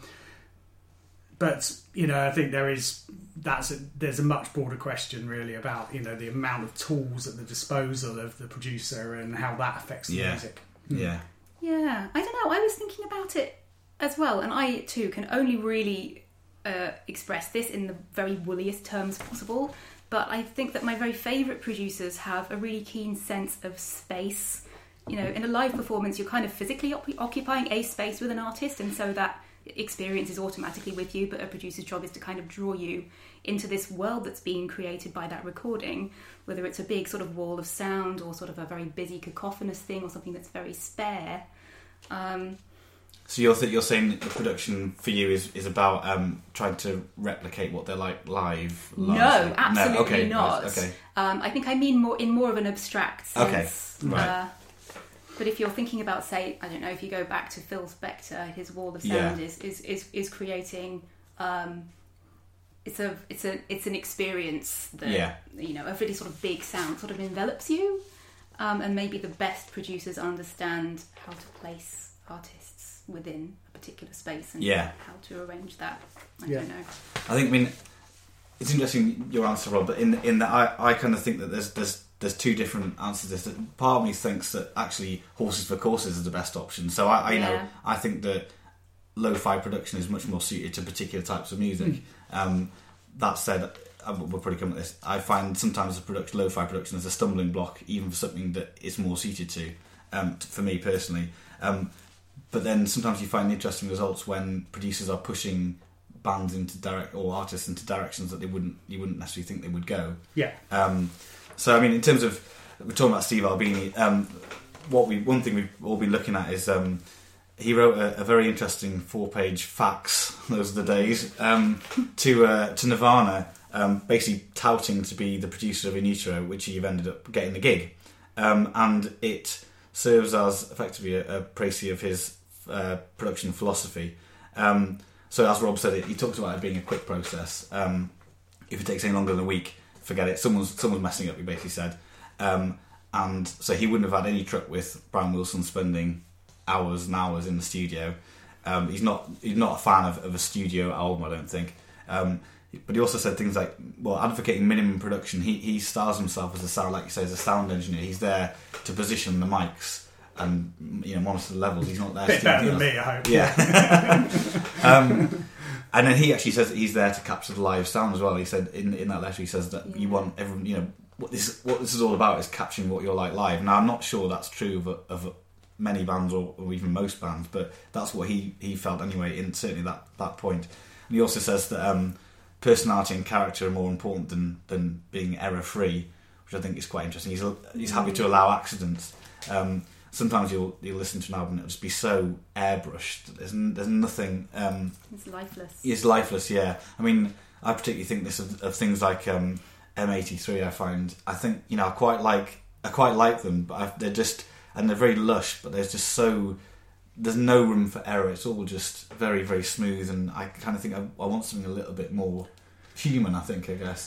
but you know, I think there is that's a, there's a much broader question really about you know the amount of tools at the disposal of the producer and how that affects the Yeah. music. yeah. Yeah, I don't know. I was thinking about it as well, and I too can only really uh, express this in the very woolliest terms possible. But I think that my very favourite producers have a really keen sense of space. You know, in a live performance, you're kind of physically op- occupying a space with an artist, and so that experience is automatically with you. But a producer's job is to kind of draw you into this world that's being created by that recording, whether it's a big sort of wall of sound or sort of a very busy cacophonous thing or something that's very spare. Um, So you're th- you're saying that the production for you is, is about um, trying to replicate what they're like live? no, largely? absolutely no? Okay, not. right, okay. Um, I think I mean more in more of an abstract sense. Okay, right. Uh, but if you're thinking about, say, I don't know, if you go back to Phil Spector, his wall of Yeah. sound is, is, is, is creating. Um, it's a it's a it's an experience that Yeah. you know a really sort of big sound sort of envelops you, um, and maybe the best producers understand how to place artists within a particular space and Yeah. how to arrange that. I Yeah. don't know. I think, I mean, it's interesting your answer, Rob. But in in that, I, I kind of think that there's there's there's two different answers to this. That part of me thinks that actually Horses for Courses is the best option. So I, I you know Yeah. I think that lo-fi production is much more suited to particular types of music. Um, that said, I- we'll probably come at this. I find sometimes the production, lo-fi production is a stumbling block, even for something that is more suited to. Um, t- for me personally. Um, But then sometimes you find interesting results when producers are pushing bands into direct or artists into directions that they wouldn't you wouldn't necessarily think they would go. Yeah. Um, so I mean, in terms of we're talking about Steve Albini, um, what we one thing we've all been looking at is um, he wrote a, a very interesting four-page fax. Those are the days um, to uh, to Nirvana, um, basically touting to be the producer of In Utero, which he ended up getting the gig, um, and it serves as effectively a, a précis of his uh, production philosophy. Um, so as Rob said, it, he talks about it being a quick process. Um, if it takes any longer than a week, forget it. Someone's someone's messing up, he basically said. Um, and so he wouldn't have had any truck with Brian Wilson spending hours and hours in the studio. Um, he's not he's not a fan of, of a studio album, I don't think. Um, but he also said things like, well, advocating minimum production. He he styles himself as a sound, like you say, as a sound engineer. He's there to position the mics and you know monitor the levels. He's not there. Bit to do better than anything me, else. I hope. Yeah. um, and then he actually says that he's there to capture the live sound as well. He said in in that letter, he says that you want everyone, you know, what this what this is all about is capturing what you're like live. Now I'm not sure that's true of of many bands or, or even most bands, but that's what he, he felt anyway. In certainly that that point. And he also says that um, personality and character are more important than than being error free, which I think is quite interesting. He's he's happy to allow accidents. Um, sometimes you'll you'll listen to an album and it'll just be so airbrushed. There's there's nothing. Um, It's lifeless. It's lifeless, yeah. I mean, I particularly think this of, of things like um, M eighty-three. I find I think you know I quite like I quite like them, but I've, they're just and they're very lush, but there's just so there's no room for error. It's all just very very smooth, and I kind of think I, I want something a little bit more human. I think I guess.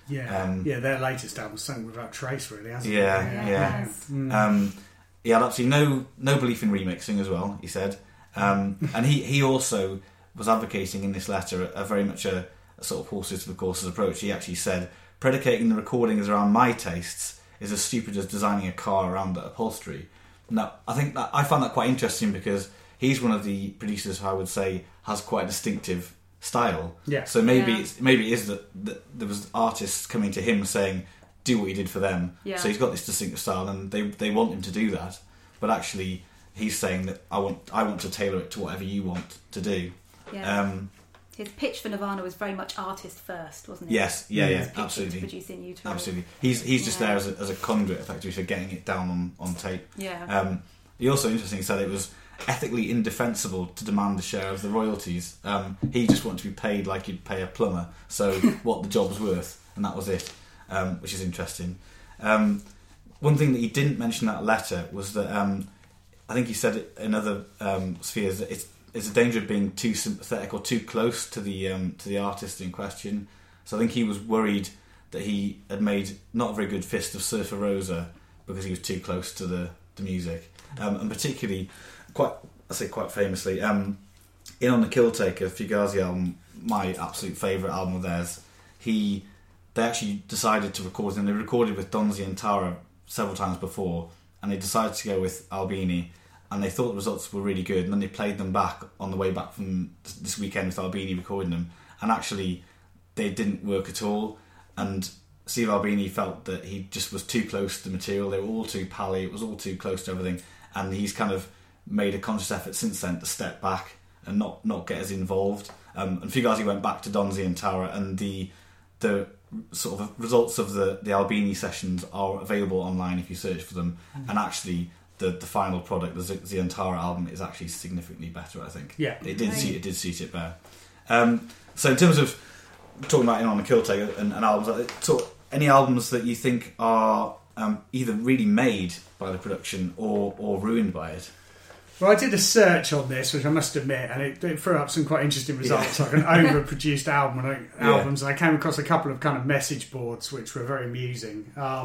Yeah, um, yeah. Their latest album, Sung Without Trace, really, hasn't yeah, it? yeah. Yeah. Mm. Um, he had absolutely no no belief in remixing as well. He said, um, and he he also was advocating in this letter a, a very much a, a sort of horses for the courses approach. He actually said, predicating the recordings around my tastes is as stupid as designing a car around the upholstery. Now, I think that I find that quite interesting because he's one of the producers who I would say has quite a distinctive style. Yeah. So maybe Yeah. it's, maybe it is that, that there was artists coming to him saying, do what you did for them. Yeah. So he's got this distinctive style, and they they want him to do that. But actually, he's saying that I want I want to tailor it to whatever you want to do. Yeah. Um, His pitch for Nirvana was very much artist first, wasn't it? yes. Yeah. He Yeah. was pitching Absolutely. To produce in utero. Absolutely. He's he's just Yeah. there as a, as a conduit, effectively, for getting it down on, on tape. Yeah. Um, he also, interestingly, said it was ethically indefensible to demand a share of the royalties. Um, he just wanted to be paid like you'd pay a plumber, so what the job's worth, and that was it, um, which is interesting. Um, one thing that he didn't mention in that letter was that um, I think he said it in other um, spheres that it's, it's a danger of being too sympathetic or too close to the um, to the artist in question. So I think he was worried that he had made not a very good fist of Surfer Rosa because he was too close to the, the music. Um, and particularly, quite I say quite famously, um, in On the Killtaker, Fugazi album, my absolute favourite album of theirs, he they actually decided to record, and they recorded with Donzi and Tara several times before, and they decided to go with Albini, and they thought the results were really good, and then they played them back on the way back from this weekend with Albini recording them, and actually they didn't work at all, and Steve Albini felt that he just was too close to the material. They were all too pally, it was all too close to everything, and he's kind of made a conscious effort since then to step back and not, not get as involved. Um, and Fugazi went back to Donzi and Tara, and the the sort of results of the, the Albini sessions are available online if you search for them, mm. and actually the, the final product, the Ziantara album, is actually significantly better, I think. Yeah. It did see it did suit it better. Um, so in terms of talking about In On the Killtaker and, and albums, so any albums that you think are um, either really made by the production or, or ruined by it? Well, I did a search on this, which I must admit, and it, it threw up some quite interesting results, yeah. like an overproduced album and yeah. albums. And I came across a couple of kind of message boards, which were very amusing. Um,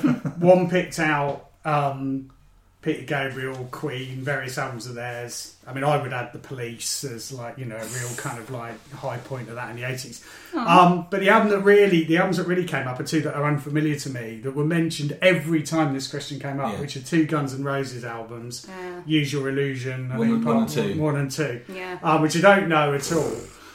one picked out um, Peter Gabriel, Queen, various albums of theirs. I mean, I would add The Police as like, you know, a real kind of like high point of that in the eighties. Um, but the album that really, the albums that really came up are two that are unfamiliar to me, that were mentioned every time this question came up, yeah. which are two Guns N' Roses albums, yeah. Use Your Illusion, I one, think, one, part, and two. one, one and two, yeah. um, which I don't know at all.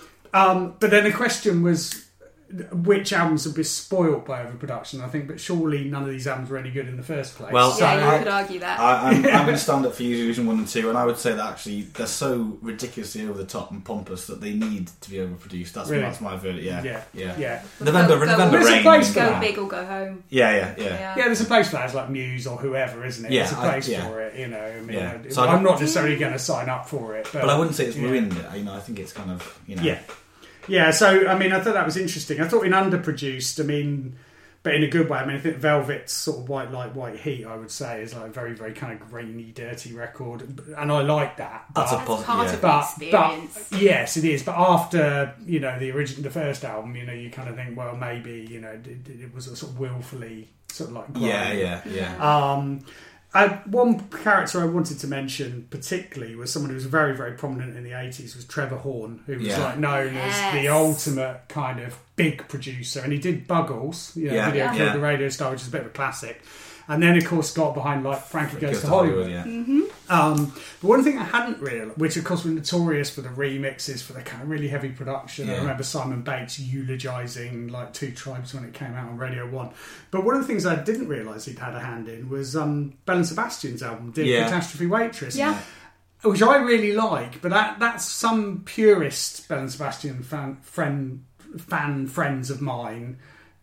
Um, but then the question was, which albums have been spoiled by overproduction, I think, but surely none of these albums were any good in the first place. Well, yeah, so you I, could argue that. I, I'm, I'm going to stand up for Use Your Illusion one and two, and I would say that actually they're so ridiculously over the top and pompous that they need to be overproduced. That's, Really? that's my verdict, yeah. Yeah, yeah. yeah. November, Go- go- November There's a Rain. place for Go that. big or go home. Yeah, yeah, yeah. Yeah. Yeah, there's a place for that, it's like Muse or whoever, isn't it? Yeah, There's a place I- yeah. for it, you know. I mean, Yeah. I, So I I'm don't- not necessarily going to sign up for it, but, But I wouldn't say it's yeah. ruined it. You know, I think it's kind of, you know. Yeah. Yeah, so, I mean, I thought that was interesting. I thought in underproduced, I mean, but in a good way. I mean, I think Velvet's sort of White Light, White Heat, I would say, is like a very, very kind of grainy, dirty record. And I like that. That's but, a pos- part yeah. of but, the experience. but yes, it is. But after, you know, the original, the first album, you know, you kind of think, well, maybe, you know, it, it was a sort of willfully sort of like grimy. Yeah, yeah, yeah. Um, and one character I wanted to mention particularly was someone who was very, very prominent in the eighties, was Trevor Horn, who was Yeah. like known Yes. as the ultimate kind of big producer, and he did Buggles, you know, Yeah. Video Yeah. Killed Yeah. the Radio Star, which is a bit of a classic. And then, of course, got behind like Frankie Goes, Goes to to Hollywood. Hollywood, yeah. Mm-hmm. Um, but one thing I hadn't realised, which of course were notorious for the remixes, for the kind of really heavy production. I Yeah. remember Simon Bates eulogising like Two Tribes when it came out on Radio One. But one of the things I didn't realise he'd had a hand in was um, Belle and Sebastian's album, Dear Yeah. Catastrophe Waitress. Yeah. Which I really like, but that that's some purist Belle and Sebastian fan, friend, fan friends of mine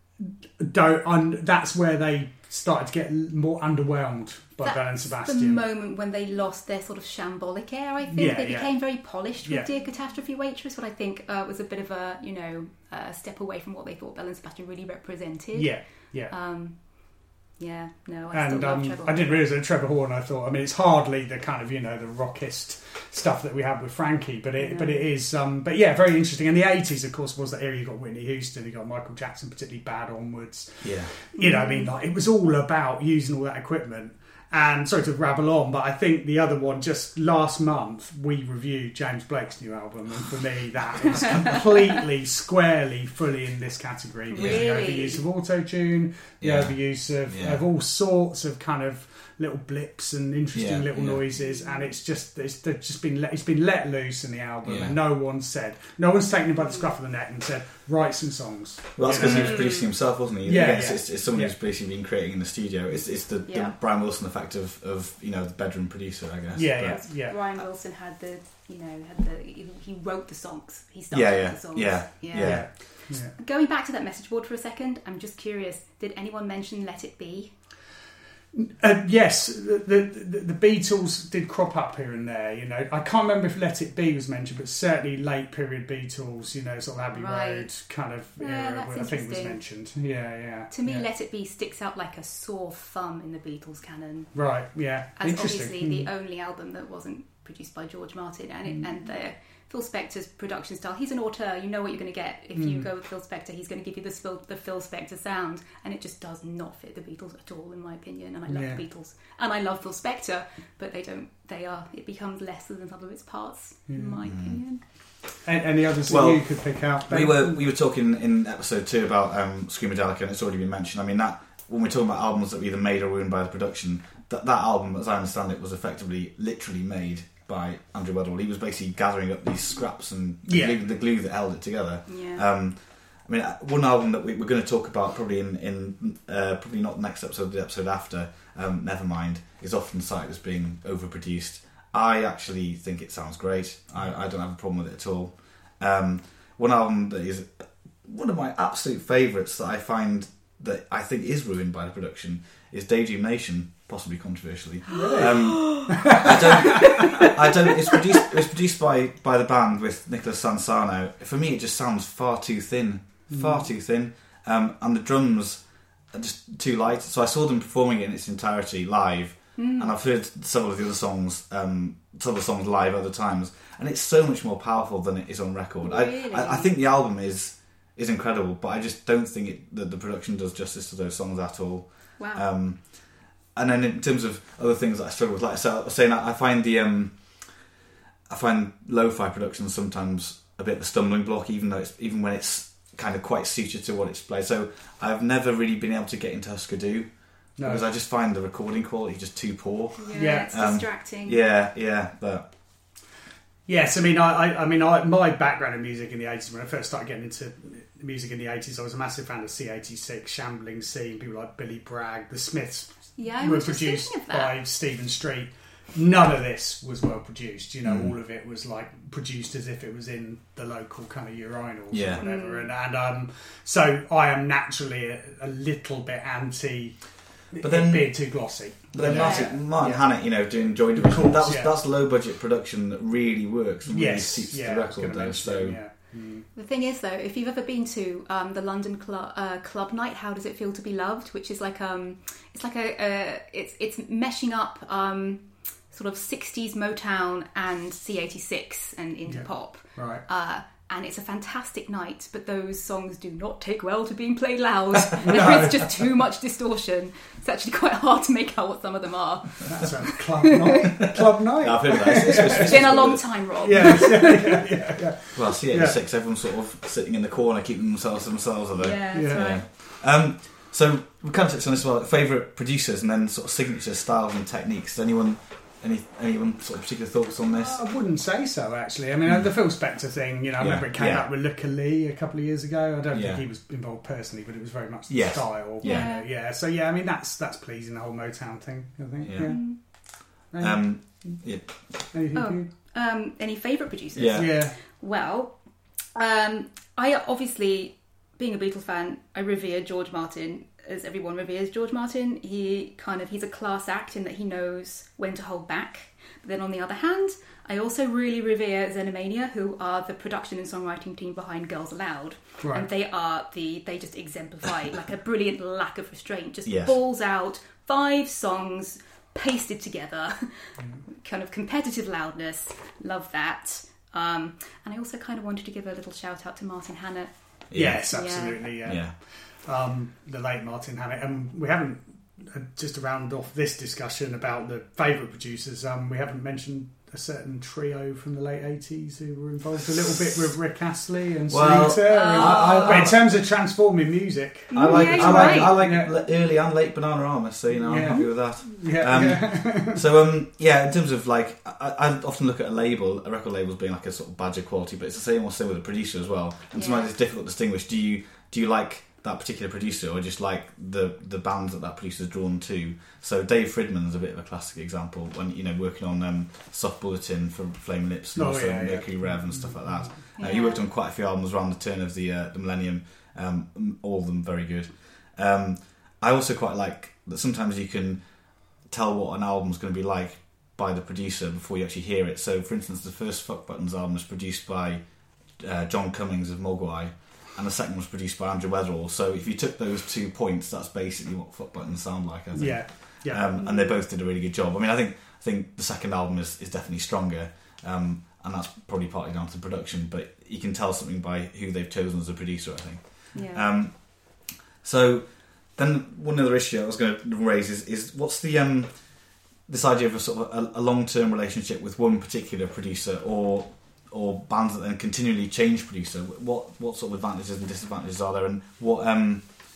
don't. And that's where they started to get more underwhelmed by Belle and That's Sebastian. the moment when they lost their sort of shambolic air, I think. Yeah, they yeah. became very polished with Yeah. Dear Catastrophe Waitress, what I think uh, was a bit of a, you know, a step away from what they thought Belle and Sebastian really represented. Yeah, yeah. Um, Yeah, no, I and still love um, Trevor I Horn. didn't realise that Trevor Horn. I thought, I mean, it's hardly the kind of, you know, the rockist stuff that we had with Frankie, but it, No. but it is, um, but yeah, very interesting. And the eighties, of course, was that era. You got Whitney Houston, you got Michael Jackson, particularly Bad Onwards. Yeah. You know, I mean, like it was all about using all that equipment. And sorry to rabble on, but I think the other one, just last month, we reviewed James Blake's new album, and for me, that is completely, squarely, fully in this category. With Really? the overuse of auto-tune, the Yeah. overuse of, Yeah. of all sorts of kind of little blips and interesting Yeah, little yeah. noises, and it's just it's they've just been let, it's been let loose in the album, Yeah. and no one said, no one's taken him by the scruff of the neck and said, write some songs. Well, that's You because know? he was producing himself, wasn't he? Yeah, I guess yeah. It's, it's someone Yeah. who's basically been creating in the studio. It's, it's the, Yeah. the Brian Wilson effect of, of, you know, the bedroom producer, I guess. Yeah, But- yeah, yeah. Ryan Wilson had the, you know, had the he, he wrote the songs. He started Yeah, yeah, the songs. yeah, yeah. yeah. yeah. Going back to that message board for a second, I'm just curious. Did anyone mention Let It Be? Uh, yes, the, the the Beatles did crop up here and there. You know, I can't remember if Let It Be was mentioned, but certainly late period Beatles. You know, sort of Abbey Right. Road kind of Yeah, era. that's I think was interesting. mentioned. Yeah, yeah. To me, yeah. Let It Be sticks out like a sore thumb in the Beatles canon. Right. Yeah. As Interesting. obviously Mm. the only album that wasn't produced by George Martin, and it, and the Phil Spector's production style. He's an auteur. You know what you're going to get if you Mm. go with Phil Spector. He's going to give you the Phil, the Phil Spector sound, and it just does not fit the Beatles at all, in my opinion. And I love Yeah. the Beatles, and I love Phil Spector, but they don't. They are. It becomes lesser than some of its parts, in my opinion. A- Any others Well, that you could pick out? We Ben? were we were talking in episode two about um, Screamadelica, and it's already been mentioned. I mean, that when we're talking about albums that were either made or ruined by the production, that that album, as I understand it, was effectively literally made by Andrew Weatherall. He was basically gathering up these scraps and the, Yeah. glue, the glue that held it together. Yeah. Um, I mean, one album that we, we're going to talk about probably in, in uh, probably not the next episode, the episode after, um, Nevermind, is often cited as being overproduced. I actually think it sounds great. I, I don't have a problem with it at all. Um, one album that is one of my absolute favourites that I find that I think is ruined by the production is Daydream Nation, possibly controversially. Um, I don't. I don't. It's produced. It was produced by, by the band with Nicholas Sansano. For me, it just sounds far too thin, far too thin, um, and the drums are just too light. So I saw them performing it in its entirety live, and I've heard several of the other songs, um, some of the songs live other times, and it's so much more powerful than it is on record. Really? I, I, I think the album is is incredible, but I just don't think it, that the production does justice to those songs at all. Wow. Um, and then in terms of other things that I struggle with, like so I was saying, I find the um, I find lo-fi production sometimes a bit of a stumbling block, even though it's even when it's kind of quite suited to what it's played. So I've never really been able to get into Husker Du No. because I just find the recording quality just too poor. yeah, yeah, it's um, distracting. Yeah, yeah, but Yes, I mean, I, I, I mean, I, my background in music in the eighties, when I first started getting into music in the eighties, I was a massive fan of C eighty-six, Shambling Sea, people like Billy Bragg. The Smiths Yeah, I were was just produced thinking of that. by Stephen Street. None of this was well produced. You know, Mm. all of it was like produced as if it was in the local kind of urinals Yeah. or whatever. Mm. And, and um, so I am naturally a, a little bit anti. But then- it being too glossy. But then Yeah. Martin, Martin Yeah. Hannett, you know, doing Joy Division, course, that's yeah. that's low budget production that really works and really Yes, suits yeah, the I was record gonna though. mention So it, yeah. Mm. The thing is, though, if you've ever been to um, the London club uh, club night, How Does It Feel to Be Loved, which is like um, it's like a, a it's it's meshing up um, sort of sixties Motown and C eighty-six and into Yeah. pop, Right. uh, and it's a fantastic night. But those songs do not take well to being played loud. There is just too much distortion. It's actually quite hard to make out what some of them are. That sounds club night. Club night. yeah, I've heard of that. It's, it's, it's, It's been a long time, Rob. Yeah, yeah, yeah, yeah. Well, C eighty-six, everyone's sort of sitting in the corner, keeping themselves to themselves, are they? Yeah, that's Yeah. right. Um, so we kind of touched on this as well. Favourite producers and then sort of signature styles and techniques. Does anyone, any anyone sort of particular thoughts on this? I wouldn't say so, actually. I mean, the Phil Spector thing, you know, I Yeah, remember it came yeah. out with Luca Lee a couple of years ago. I don't Yeah. think he was involved personally, but it was very much the Yes. style. Yeah. you know, yeah. So, yeah, I mean, that's that's pleasing, the whole Motown thing, I think. Yeah. Yeah. Any- Um, yeah, anything Oh. for you? Um, any favourite producers? Yeah. Yeah. Well, um, I obviously, being a Beatles fan, I revere George Martin as everyone reveres George Martin. He kind of he's a class act in that he knows when to hold back. But then on the other hand, I also really revere Xenomania, who are the production and songwriting team behind Girls Aloud. Right. And they are the they just exemplify like a brilliant lack of restraint. Just yes. balls out five songs pasted together, kind of competitive loudness. Love that. Um, and I also kind of wanted to give a little shout out to Martin Hannett. Yes, absolutely. Yeah. yeah. Um, the late Martin Hannett. And um, we haven't, uh, just to round off this discussion about the favourite producers, um, we haven't mentioned a certain trio from the late eighties who were involved a little bit with Rick Astley and well, Sleater. Uh, I, I, I, in terms of transforming music, I like yeah, I like right. I like yeah. early and late Bananarama, so you know yeah. I'm happy with that. Yeah. Um, yeah. so um, yeah, in terms of like, I, I often look at a label, a record label, as being like a sort of badge of quality, but it's the same also with a producer as well. And yeah. sometimes it's difficult to distinguish. Do you do you like that particular producer, or just like the the bands that that producer's drawn to? So Dave Fridman's a bit of a classic example when you know working on um, Soft Bulletin for Flaming Lips and oh, also yeah, Mercury yeah. Rev and stuff like that. Yeah. Uh, he worked on quite a few albums around the turn of the uh, the millennium, um, all of them very good. Um, I also quite like that sometimes you can tell what an album's going to be like by the producer before you actually hear it. So, for instance, the first Fuck Buttons album was produced by uh, John Cummings of Mogwai, and the second was produced by Andrew Weatherall. So if you took those two points, that's basically what Fuck Buttons sound like, I think. Yeah, yeah. Um, and they both did a really good job. I mean, I think I think the second album is, is definitely stronger, um, and that's probably partly down to the production, but you can tell something by who they've chosen as a producer, I think. Yeah. Um, so then one other issue I was going to raise is, is what's the... Um, this idea of a sort of a, a long-term relationship with one particular producer, or or bands that then continually change producer. What what sort of advantages and disadvantages are there, and what um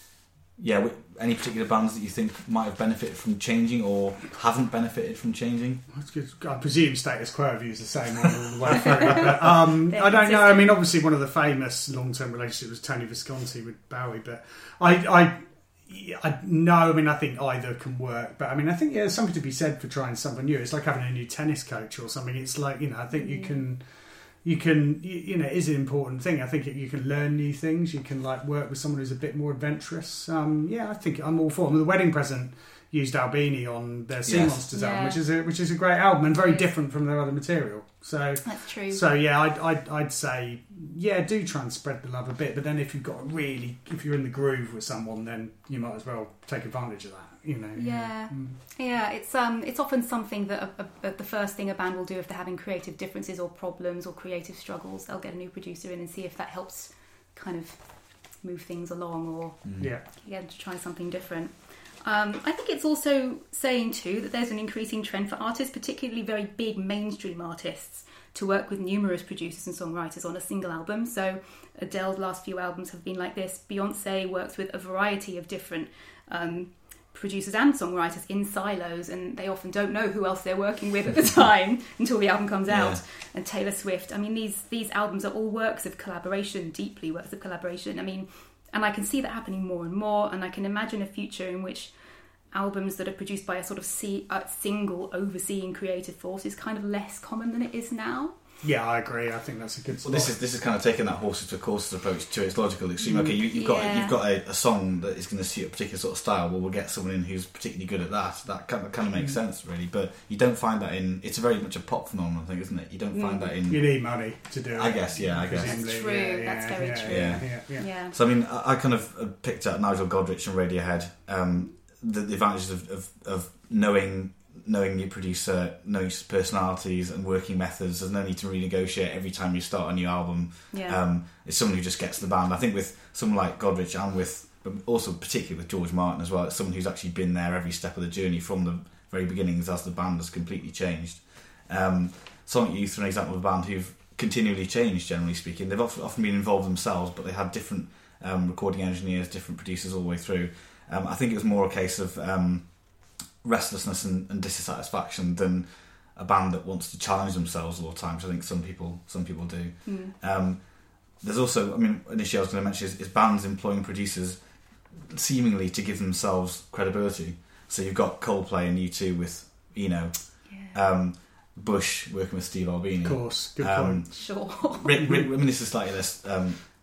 yeah any particular bands that you think might have benefited from changing or haven't benefited from changing? That's good. I presume Status Quo have used the same one all the way through. But, um, I don't know. I mean, obviously one of the famous long-term relationships was Tony Visconti with Bowie, but I. I Yeah, I, no, I mean, I think either can work, but I mean, I think yeah, there's something to be said for trying something new. It's like having a new tennis coach or something. It's like, you know, I think you can, you can, you, you know, it is an important thing. I think it, you can learn new things. You can like work with someone who's a bit more adventurous. Um, yeah, I think I'm all for it. I mean, The Wedding Present used Albini on their Sea yes. Monsters yeah. album, which is a which is a great album and very different from their other material. So that's true. So yeah, I'd, I'd I'd say yeah, do try and spread the love a bit. But then if you've got a really, if you're in the groove with someone, then you might as well take advantage of that. You know. Yeah, mm. yeah. It's um, it's often something that a, a, the first thing a band will do if they're having creative differences or problems or creative struggles, they'll get a new producer in and see if that helps, kind of move things along or mm. yeah, get to try something different. Um, I think it's also saying too that there's an increasing trend for artists, particularly very big mainstream artists, to work with numerous producers and songwriters on a single album. So Adele's last few albums have been like this. Beyonce works with a variety of different um, producers and songwriters in silos, and they often don't know who else they're working with at the time until the album comes out. Yeah. And Taylor Swift, I mean, these these albums are all works of collaboration, deeply works of collaboration. I mean, and I can see that happening more and more, and I can imagine a future in which albums that are produced by a sort of see, a single overseeing creative force is kind of less common than it is now. Yeah, I agree. I think that's a good spot. Well, this is this is kind of taking that horses for courses approach to its logical extreme. Okay, you, you've got yeah. you've got a, a song that is going to suit a particular sort of style. Well, we'll get someone in who's particularly good at that. That kind of, kind of makes mm. sense, really. But you don't find that in. It's a very much a pop phenomenon thing, isn't it? You don't find mm. that in. You need money to do it. I guess, yeah, I guess. That's true. Yeah, yeah, that's very yeah, true. Yeah. Yeah, yeah, yeah. So I mean, I, I kind of picked out Nigel Godrich and Radiohead. Um, the, the advantages of, of, of knowing. knowing your producer, knowing his personalities and working methods. There's no need to renegotiate every time you start a new album. Yeah. Um, it's someone who just gets the band. I think with someone like Godrich and with, but also particularly with George Martin as well, it's someone who's actually been there every step of the journey from the very beginnings as the band has completely changed. Um, Sonic Youth are an example of a band who've continually changed, generally speaking. They've often, often been involved themselves, but they had different um, recording engineers, different producers all the way through. Um, I think it was more a case of um, restlessness and, and dissatisfaction than a band that wants to challenge themselves all the time, which I think some people some people do. Mm. Um, there's also, I mean, initially I was going to mention is, is bands employing producers seemingly to give themselves credibility. So you've got Coldplay and U two with Eno, yeah. um, Bush working with Steve Albini. Of course, good um, point. Sure. Rick, Rick, I mean, this is slightly less. Um,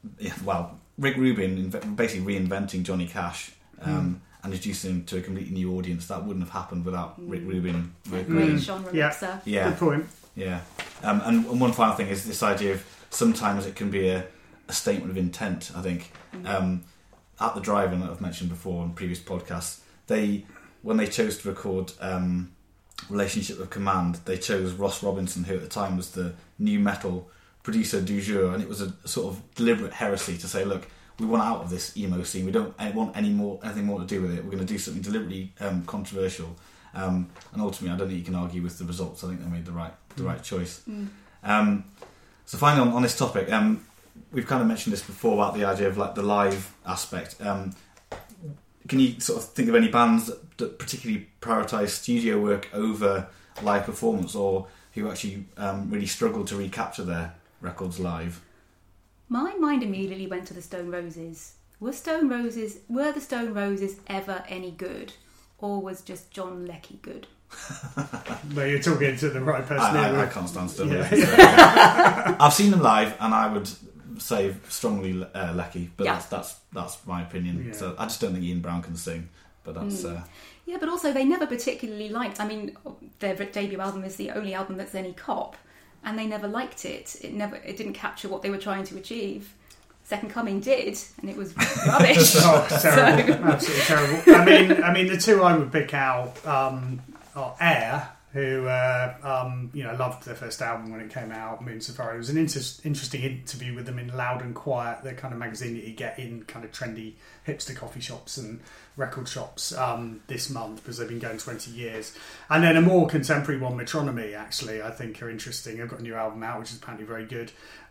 yeah, well, Rick Rubin basically reinventing Johnny Cash um, mm. and introducing him to a completely new audience. That wouldn't have happened without mm. Rick Rubin. Great mm. genre yeah. mixer. Yeah, good point. Yeah, um, and, and one final thing is this idea of sometimes it can be a, a statement of intent. I think mm. um, at the Drive-In that I've mentioned before in previous podcasts, they when they chose to record um, Relationship of Command, they chose Ross Robinson, who at the time was the new metal producer du jour, and it was a sort of deliberate heresy to say, look, we want out of this emo scene. We don't want any more anything more to do with it. We're going to do something deliberately um, controversial. Um, and ultimately, I don't think you can argue with the results. I think they made the right the right choice. Mm. Um, so finally, on, on this topic, um, we've kind of mentioned this before about the idea of like the live aspect. Um, can you sort of think of any bands that, that particularly prioritise studio work over live performance, or who actually um, really struggle to recapture their records live? My mind immediately went to the Stone Roses. Were Stone Roses were the Stone Roses ever any good, or was just John Leckie good? Well, you're talking to the right person. I, I, I can't stand Stone yeah. Roses. So, yeah. I've seen them live, and I would say strongly uh, Leckie, but yeah. that's that's that's my opinion. Yeah. So I just don't think Ian Brown can sing, but that's. Mm. Uh, yeah, but also they never particularly liked. I mean, their debut album is the only album that's any cop. And they never liked it. It never. It didn't capture what they were trying to achieve. Second Coming did, and it was rubbish. Oh, terrible! So. Absolutely terrible. I mean, I mean, the two I would pick out um, are Air, who uh, um, you know loved their first album when it came out, Moon Safari. It was an inter- interesting interview with them in Loud and Quiet, the kind of magazine that you get in kind of trendy hipster coffee shops and record shops um, this month, because they've been going twenty years. And then a more contemporary one, Metronomy, actually, I think are interesting. I've got a new album out, which is apparently very good.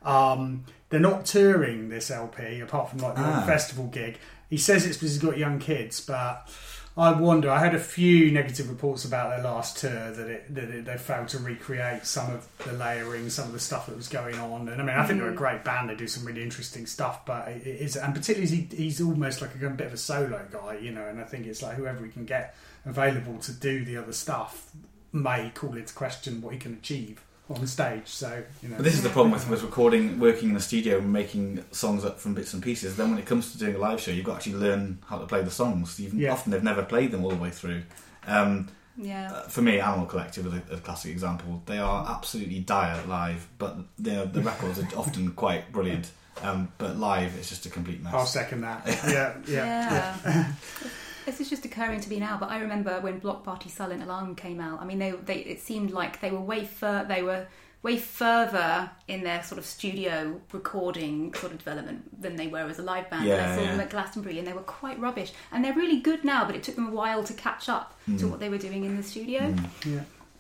Um, they're not touring this L P, apart from like the ah. festival gig. He says it's because he's got young kids, but I wonder. I had a few negative reports about their last tour that it that it, they failed to recreate some of the layering, some of the stuff that was going on. And I mean, I think mm. they're a great band. They do some really interesting stuff, but it is, and particularly he, he's almost like a, a bit of a solo guy, you know. And I think it's like whoever we can get available to do the other stuff may call into question what he can achieve on stage. So, you know. But this is the problem with, with recording, working in the studio and making songs up from bits and pieces. Then when it comes to doing a live show, you've got to actually learn how to play the songs. You've, yeah. Often they've never played them all the way through. Um, yeah. Uh, for me, Animal Collective is a, a classic example. They are absolutely dire live, but the records are often quite brilliant. Um, but live, it's just a complete mess. I'll second that. yeah, yeah. yeah. This is just occurring to me now, but I remember when Block Party Silent Alarm came out. I mean, they, they it seemed like they were way fur- they were way further in their sort of studio recording sort of development than they were as a live band. Yeah, and I saw yeah. them at Glastonbury, and they were quite rubbish. And they're really good now, but it took them a while to catch up mm. to what they were doing in the studio. Mm. Yeah.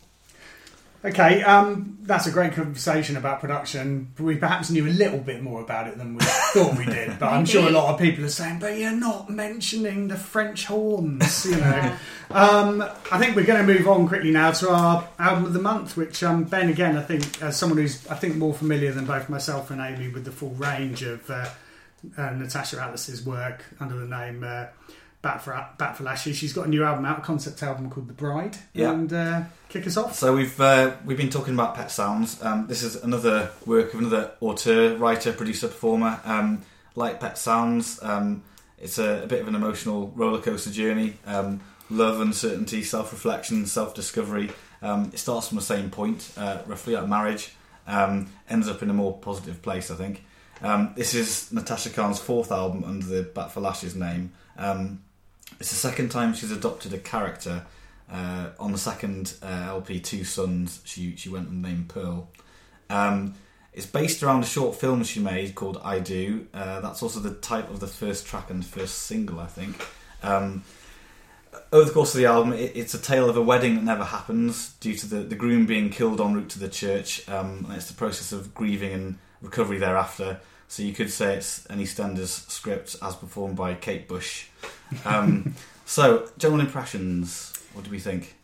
Okay, um, that's a great conversation about production. We perhaps knew a little bit more about it than we thought we did, but I'm sure a lot of people are saying, but you're not mentioning the French horns, you know. Yeah. Um, I think we're going to move on quickly now to our album of the month, which um, Ben, again, I think, as someone who's, I think, more familiar than both myself and Amy with the full range of uh, uh, Natasha Atlas's work under the name uh, Bat for, Bat for Lashes. She's got a new album out, a concept album called The Bride. Yeah. And uh, kick us off. So we've uh, we've been talking about Pet Sounds. Um, this is another work of another auteur, writer, producer, performer. Um, like Pet Sounds, um, it's a, a bit of an emotional rollercoaster journey. Um, love, uncertainty, self-reflection, self-discovery. Um, it starts from the same point, uh, roughly like marriage. Um, ends up in a more positive place, I think. Um, this is Natasha Khan's fourth album under the Bat for Lashes name. Um, It's the second time she's adopted a character. Uh, on the second uh, L P, Two Sons, she she went and named Pearl. Um, it's based around a short film she made called I Do. Uh, that's also the title of the first track and first single, I think. Um, over the course of the album, it, it's a tale of a wedding that never happens due to the, the groom being killed en route to the church. Um, and it's the process of grieving and recovery thereafter. So you could say it's an EastEnders script as performed by Kate Bush. Um, so, general impressions, what do we think?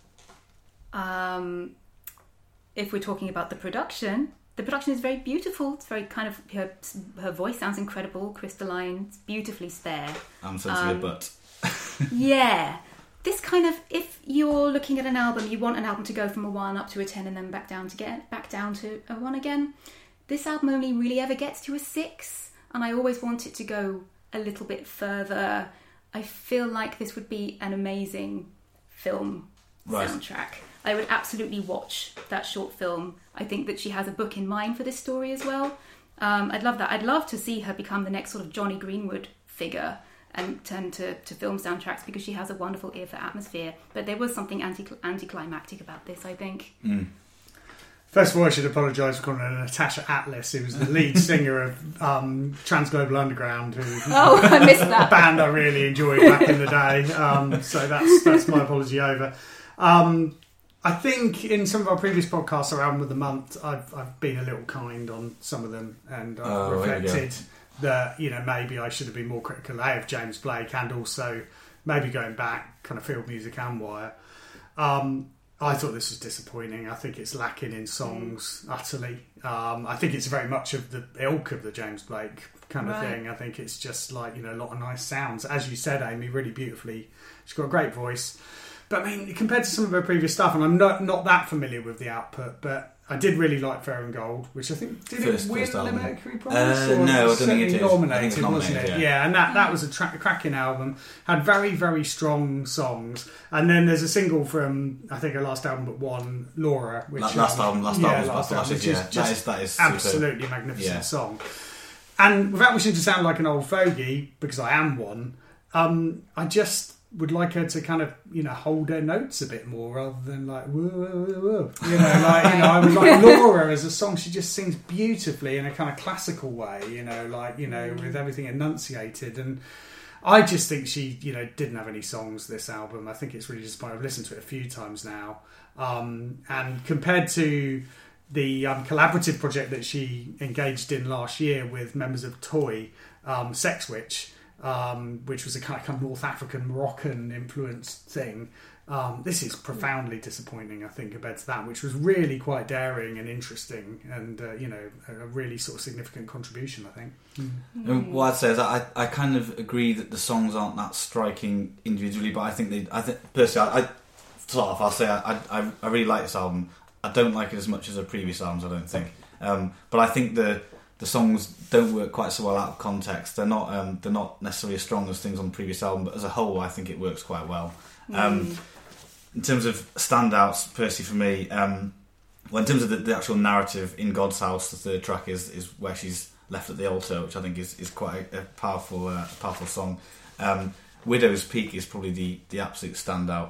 Um, if we're talking about the production, the production is very beautiful. It's very kind of, her, her voice sounds incredible, crystalline, it's beautifully spare. I'm sensitive, um, but... yeah. This kind of, if you're looking at an album, you want an album to go from a one up to a ten and then back down to get back down to a one again. This album only really ever gets to a six. and I always want it to go a little bit further. I feel like this would be an amazing film right. soundtrack. I would absolutely watch that short film. I think that she has a book in mind for this story as well. Um, I'd love that. I'd love to see her become the next sort of Johnny Greenwood figure and turn to, to film soundtracks, because she has a wonderful ear for atmosphere. But there was something anti anticlimactic about this, I think. Mm. First of all, I should apologise for calling her Natasha Atlas, who was the lead singer of um, Transglobal Underground, who oh, I missed that. a band I really enjoyed back in the day. Um, so that's that's my apology over. Um, I think in some of our previous podcasts, our album of the month, I've I've been a little kind on some of them, and I've oh, reflected that, you know, maybe I should have been more critical A of James Blake, and also maybe going back kind of field music and Wire. Um, I thought this was disappointing. I think it's lacking in songs mm. utterly. Um, I think it's very much of the ilk of the James Blake kind of right. thing. I think it's just like, you know, a lot of nice sounds. As you said, Amy, really beautifully. She's got a great voice. But I mean, compared to some of her previous stuff, and I'm not not that familiar with the output, but I did really like Fair and Gold, which I think did first, it win first the Mercury Prize? Uh, or no, I don't think it nominated, is. I think it's nominated, wasn't it? Yeah, yeah and that, that was a tra- cracking album. Had very, very strong songs. And then there's a single from, I think, her last album but one, Laura. Which, last, last um, album, last yeah, album, last last album, which yeah. is just that is, that is absolutely magnificent yeah. song. And without wishing to sound like an old fogey, because I am one, um, I just would like her to kind of, you know, hold her notes a bit more rather than like whoa, whoa, whoa, whoa. You know, like, you know, I would like Laura as a song. She just sings beautifully in a kind of classical way, you know, like, you know, with everything enunciated. And I just think she, you know, didn't have any songs this album. I think it's really disappointing. I've listened to it a few times now, um, and compared to the um, collaborative project that she engaged in last year with members of Toy, um, Sex Witch. Um, which was a kind of, kind of North African, Moroccan influenced thing. Um, this is profoundly disappointing, I think, compared to that, which was really quite daring and interesting, and uh, you know, a, a really sort of significant contribution, I think. Mm. And what I'd say is that I, I kind of agree that the songs aren't that striking individually, but I think they, I think personally, I, I start off, I'll say I, I, I really like this album. I don't like it as much as her previous albums, I don't think, um, but I think the. The songs don't work quite so well out of context. They're not um, they're not necessarily as strong as things on the previous album, but as a whole, I think it works quite well. Mm. Um, in terms of standouts, personally for me, um, well, in terms of the, the actual narrative, In God's House, the third track is, is where she's left at the altar, which I think is, is quite a, a powerful uh, powerful song. Um, Widow's Peak is probably the, the absolute standout,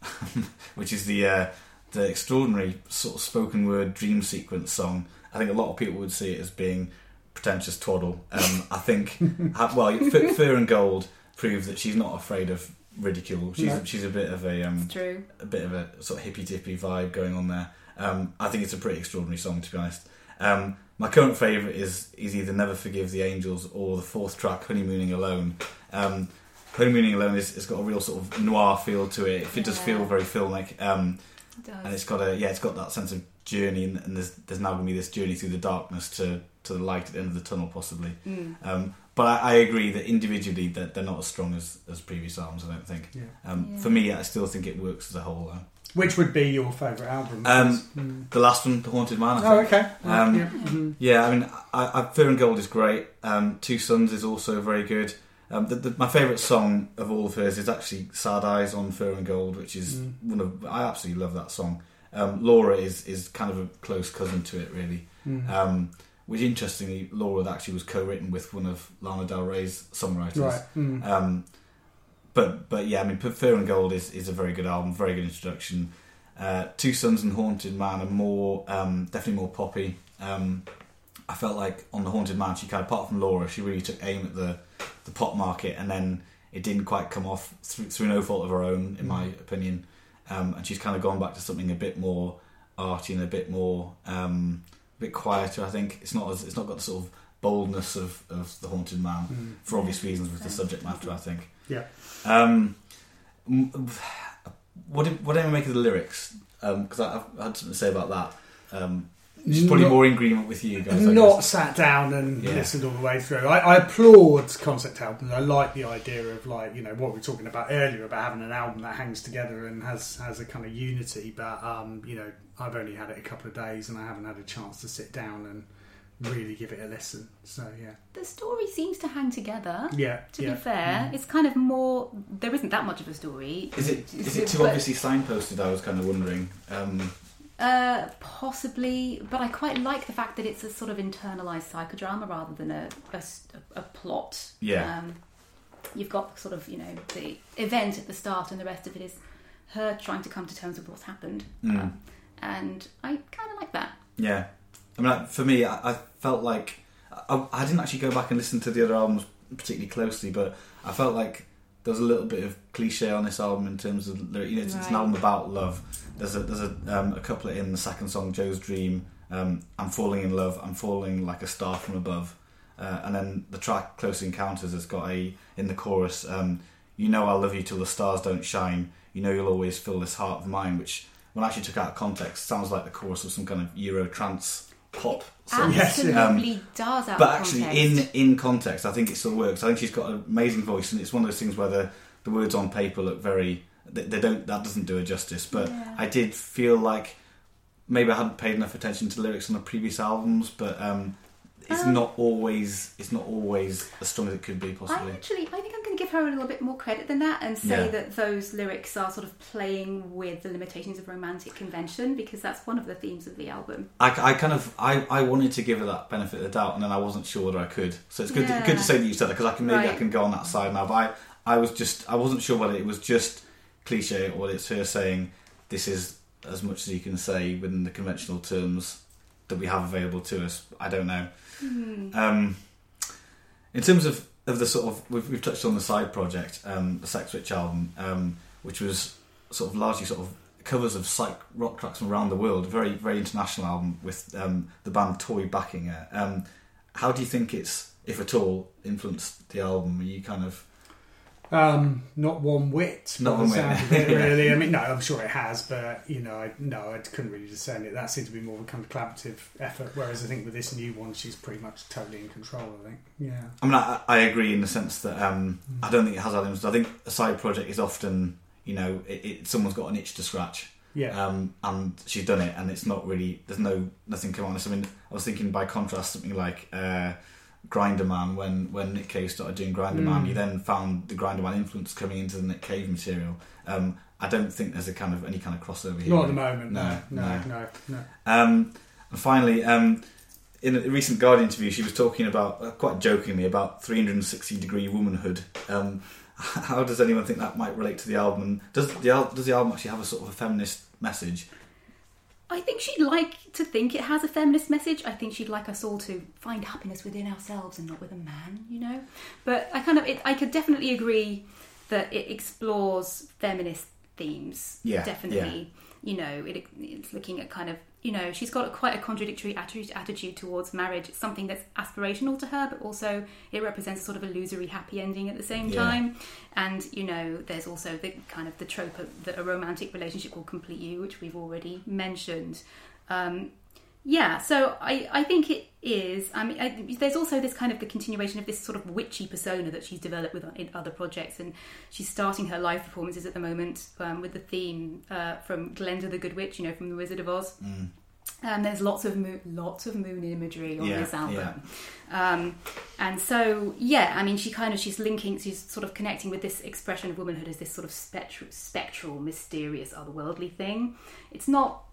which is the uh, the extraordinary sort of spoken word dream sequence song. I think a lot of people would see it as being pretentious twaddle. Um, I think, well, Fur and Gold prove that she's not afraid of ridicule. She's no. she's a bit of a um, true. a bit of a sort of hippy dippy vibe going on there. Um, I think it's a pretty extraordinary song, to be honest. Um, my current favourite is is either Never Forgive the Angels or the fourth track, Honeymooning Alone. Um, Honeymooning Alone is it's got a real sort of noir feel to it. It yeah. does feel very filmic, um, it does. and it's got a yeah, it's got that sense of journey, and, and there's there's now going to be this journey through the darkness to, to the light at the end of the tunnel, possibly. Mm. Um, but I, I agree that individually that they're, they're not as strong as, as previous albums. I don't think. Yeah. Um, yeah. For me, I still think it works as a whole. Though. Which would be your favourite album? Um, mm. The last one, The Haunted Man. I oh, think. okay. Um, yeah. Mm-hmm. yeah, I mean, I, I, Fur and Gold is great. Um, Two Suns is also very good. Um, the, the, my favourite song of all of hers is actually Sad Eyes on Fur and Gold, which is mm. one of I absolutely love that song. Um, Laura is, is kind of a close cousin to it, really. Mm. Um, which, interestingly, Laura actually was co-written with one of Lana Del Rey's songwriters. Right. Mm. Um, but but yeah, I mean, Fur and Gold is, is a very good album, very good introduction. Uh, Two Suns and Haunted Man are more um, definitely more poppy. Um, I felt like on the Haunted Man, she kind of, apart from Laura, she really took aim at the the pop market, and then it didn't quite come off through, through no fault of her own, in mm. my opinion. Um, and she's kind of gone back to something a bit more arty and a bit more, um, a bit quieter. I think it's not as it's not got the sort of boldness of, of the Haunted Man mm. for obvious reasons with the subject matter. I think. Yeah. Um, what did what did I make of the lyrics? Because um, I, I had something to say about that. Um, She's probably not, more in agreement with you guys. I not guess. Sat down and yeah. listened all the way through. I, I applaud concept albums. I like the idea of, like, you know, what we were talking about earlier about having an album that hangs together and has, has a kind of unity. But um, you know, I've only had it a couple of days and I haven't had a chance to sit down and really give it a listen. So yeah, the story seems to hang together. Yeah, to yeah. be fair, mm. it's kind of more. There isn't that much of a story. Is it? Is it too but, obviously signposted? I was kind of wondering. Um, Uh, possibly, but I quite like the fact that it's a sort of internalised psychodrama rather than a, a, a plot. Yeah. Um, you've got sort of, you know, the event at the start and the rest of it is her trying to come to terms with what's happened. Mm. Um, and I kind of like that. Yeah. I mean, for me, I, I felt like... I, I didn't actually go back and listen to the other albums particularly closely, but I felt like there was a little bit of cliche on this album in terms of... You know, it's, right. it's an album about love. There's a there's a, um, a couplet in the second song, Joe's Dream. Um, I'm falling in love. I'm falling like a star from above. Uh, and then the track Close Encounters has got a in the chorus. Um, you know I'll love you till the stars don't shine. You know you'll always fill this heart of mine. Which, when I actually took out of context, sounds like the chorus of some kind of Euro trance pop song. Absolutely um, does. Out but of actually, context. in in context, I think it still works. I think she's got an amazing voice, and it's one of those things where the the words on paper look very. They, they don't. That doesn't do her justice. But yeah. I did feel like maybe I hadn't paid enough attention to lyrics on the previous albums, but um, it's um, not always. It's not always as strong as it could be. Possibly. I actually, I think I'm going to give her a little bit more credit than that, and say yeah. that those lyrics are sort of playing with the limitations of romantic convention, because that's one of the themes of the album. I, I kind of, I, I wanted to give her that benefit of the doubt, and then I wasn't sure whether I could. So it's good, yeah. to, good to say that you said that, because I can maybe right. I can go on that side now. But I, I was just, I wasn't sure whether it was just cliche or it's her saying this is as much as you can say within the conventional terms that we have available to us. I don't know. Mm. Um, in terms of, of the sort of we've, we've touched on the side project, um, the Sex Witch album, um, which was sort of largely sort of covers of psych rock tracks from around the world. Very very international album with um, the band Toy backing it. Um, how do you think it's, if at all, influenced the album? Are you kind of Um, not one whit. Not one whit. It, really. I mean, no, I'm sure it has, but you know, I, no, I couldn't really discern it. That seemed to be more of a kind of collaborative effort. Whereas I think with this new one, she's pretty much totally in control. I think. Yeah. I mean, I, I agree in the sense that um, mm. I don't think it has elements. I think a side project is often, you know, it, it, someone's got an itch to scratch. Yeah. Um, and she's done it, and it's not really. There's no nothing come on this. I mean, I was thinking by contrast something like. Uh, Grinder Man, when, when Nick Cave started doing Grinder Man, mm. you then found the Grinder Man influence coming into the Nick Cave material. Um, I don't think there's a kind of any kind of crossover here. Not at the moment. No, no, no, no. no, no. Um, and finally, um, in a recent Guardian interview, she was talking about, uh, quite jokingly, about three hundred sixty degree womanhood. Um, how does anyone think that might relate to the album? And does the al- does the album actually have a sort of a feminist message? I think she'd like to think it has a feminist message. I think she'd like us all to find happiness within ourselves and not with a man, you know. But I kind of, it, I could definitely agree that it explores feminist themes. Yeah, definitely. You know, it, it's looking at kind of, you know, she's got quite a contradictory attitude, attitude towards marriage. It's something that's aspirational to her, but also it represents a sort of illusory happy ending at the same yeah. time. And, you know, there's also the kind of the trope of that a romantic relationship will complete you, which we've already mentioned. Um, yeah, so I, I think it is. I mean, I, there's also this kind of the continuation of this sort of witchy persona that she's developed with in other projects, and she's starting her live performances at the moment um, with the theme uh, from Glenda the Good Witch, you know, from The Wizard of Oz. Mm. And there's lots of moon, lots of moon imagery on yeah, this album, yeah. um, and so yeah, I mean, she kind of she's linking, she's sort of connecting with this expression of womanhood as this sort of spectral, spectral, mysterious, otherworldly thing. It's not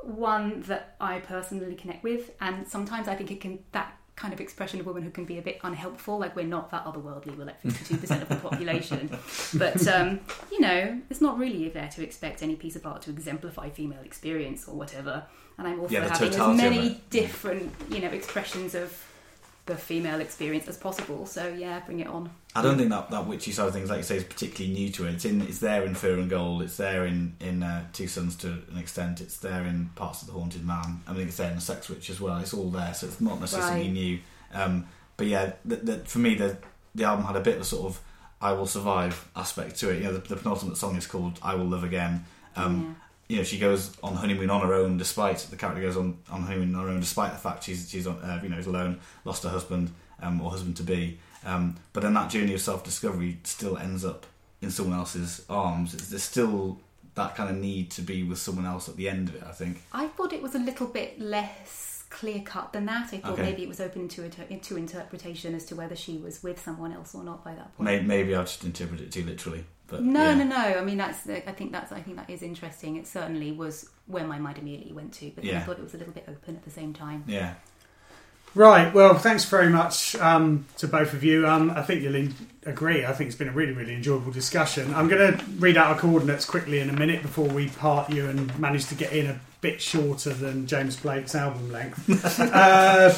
one that I personally connect with, and sometimes I think it can that kind of expression of womanhood can be a bit unhelpful. Like, we're not that otherworldly, we're like fifty-two percent of the population, but um, you know, it's not really there to expect any piece of art to exemplify female experience or whatever. And I'm also yeah, having as many different, you know, expressions of the female experience as possible. So yeah, bring it on. I don't think that, that witchy side of things, like you say, is particularly new to it. It's in, it's there in Fur and Gold. It's there in in uh, Two Sons to an extent. It's there in Parts of the Haunted Man. I think it's there in the Sex Witch as well. It's all there, so it's not necessarily right. new. Um, but yeah, the, the, for me, the the album had a bit of a sort of "I will survive" aspect to it. You know, the, the penultimate song is called "I Will Love Again." Um, yeah. You know, she goes on honeymoon on her own, despite the character goes on, on honeymoon on her own, despite the fact she's she's on, uh, you know, is alone, lost her husband um, or husband to be. Um, but then that journey of self discovery still ends up in someone else's arms. It's, there's still that kind of need to be with someone else at the end of it, I think. I thought it was a little bit less clear cut than that. I thought Okay. maybe it was open to to interpretation as to whether she was with someone else or not by that point. Maybe, maybe I'll just interpret it too literally. But No, yeah. no, no. I mean, that's. The, I think that's. I think that is interesting. It certainly was where my mind immediately went to, but then Yeah. I thought it was a little bit open at the same time. Yeah. Right, well, thanks very much um, to both of you. Um, I think you'll in- agree. I think it's been a really, really enjoyable discussion. I'm going to read out our coordinates quickly in a minute before we part you and manage to get in a bit shorter than James Blake's album length. uh,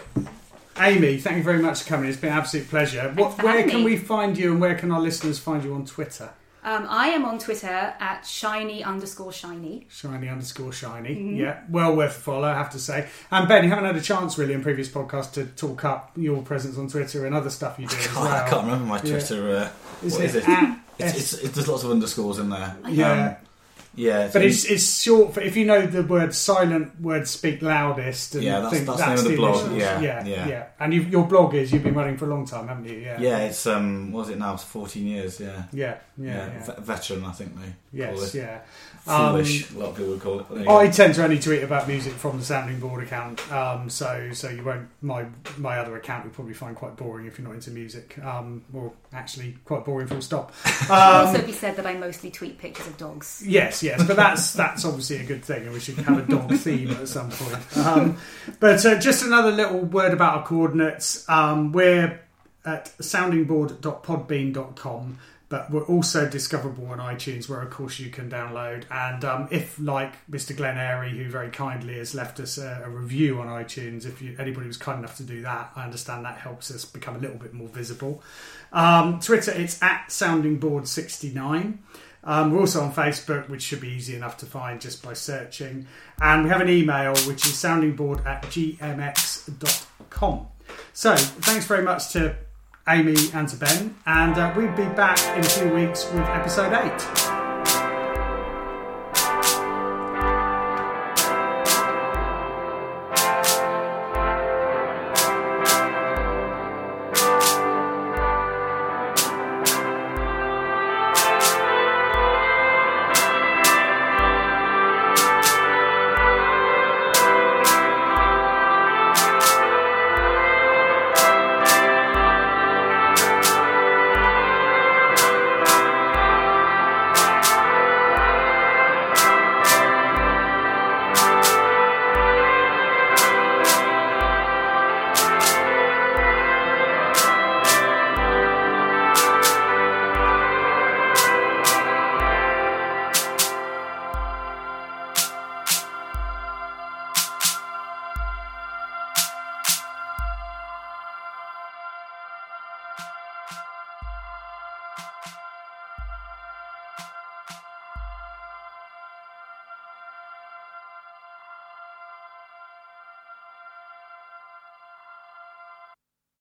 Amy, thank you very much for coming. It's been an absolute pleasure. What, for where having can me. we find you and where can our listeners find you on Twitter? Um, I am on Twitter at shiny underscore shiny. Shiny underscore shiny. Mm-hmm. Yeah, well worth a follow, I have to say. And Ben, you haven't had a chance really in previous podcasts to talk up your presence on Twitter and other stuff you do as God, well. I can't remember my Yeah. Twitter. Uh, Is what it is it? at It's, S- it's, it's, there's lots of underscores in there. Yeah. Um, yeah. But it's it's short for, if you know the word silent words speak loudest. And Yeah, that's- think that's the name of the blog. initials. Yeah, yeah, yeah. yeah. And you, your blog is you've been running for a long time, haven't you? Yeah, yeah, it's um, what was it now? It's fourteen years. Yeah. yeah, yeah. Yeah, yeah. Ve- veteran, I think they call Yes, it. yeah. Foolish, Um, a lot of people would call it. But there you go. I tend to only tweet about music from the Sounding Board account, um, so so you won't. My my other account you'll probably find quite boring if you're not into music, um, or actually quite boring full stop. It Um, should also be said that I mostly tweet pictures of dogs. Yes, yes, but that's that's obviously a good thing, and we should have a dog theme at some point. Um, but uh, just another little word about our coordinates. Um, we're at sounding board dot podbean dot com, but we're also discoverable on iTunes, where of course you can download. And um, if, like Mister Glenn Airy, who very kindly has left us a, a review on iTunes, if you, anybody was kind enough to do that, I understand that helps us become a little bit more visible. Um, Twitter, it's at sounding board sixty-nine. Um, we're also on Facebook, which should be easy enough to find just by searching. And we have an email, which is soundingboard at g m x dot com. So, thanks very much to Amy and to Ben. And uh, we'll be back in a few weeks with episode eight.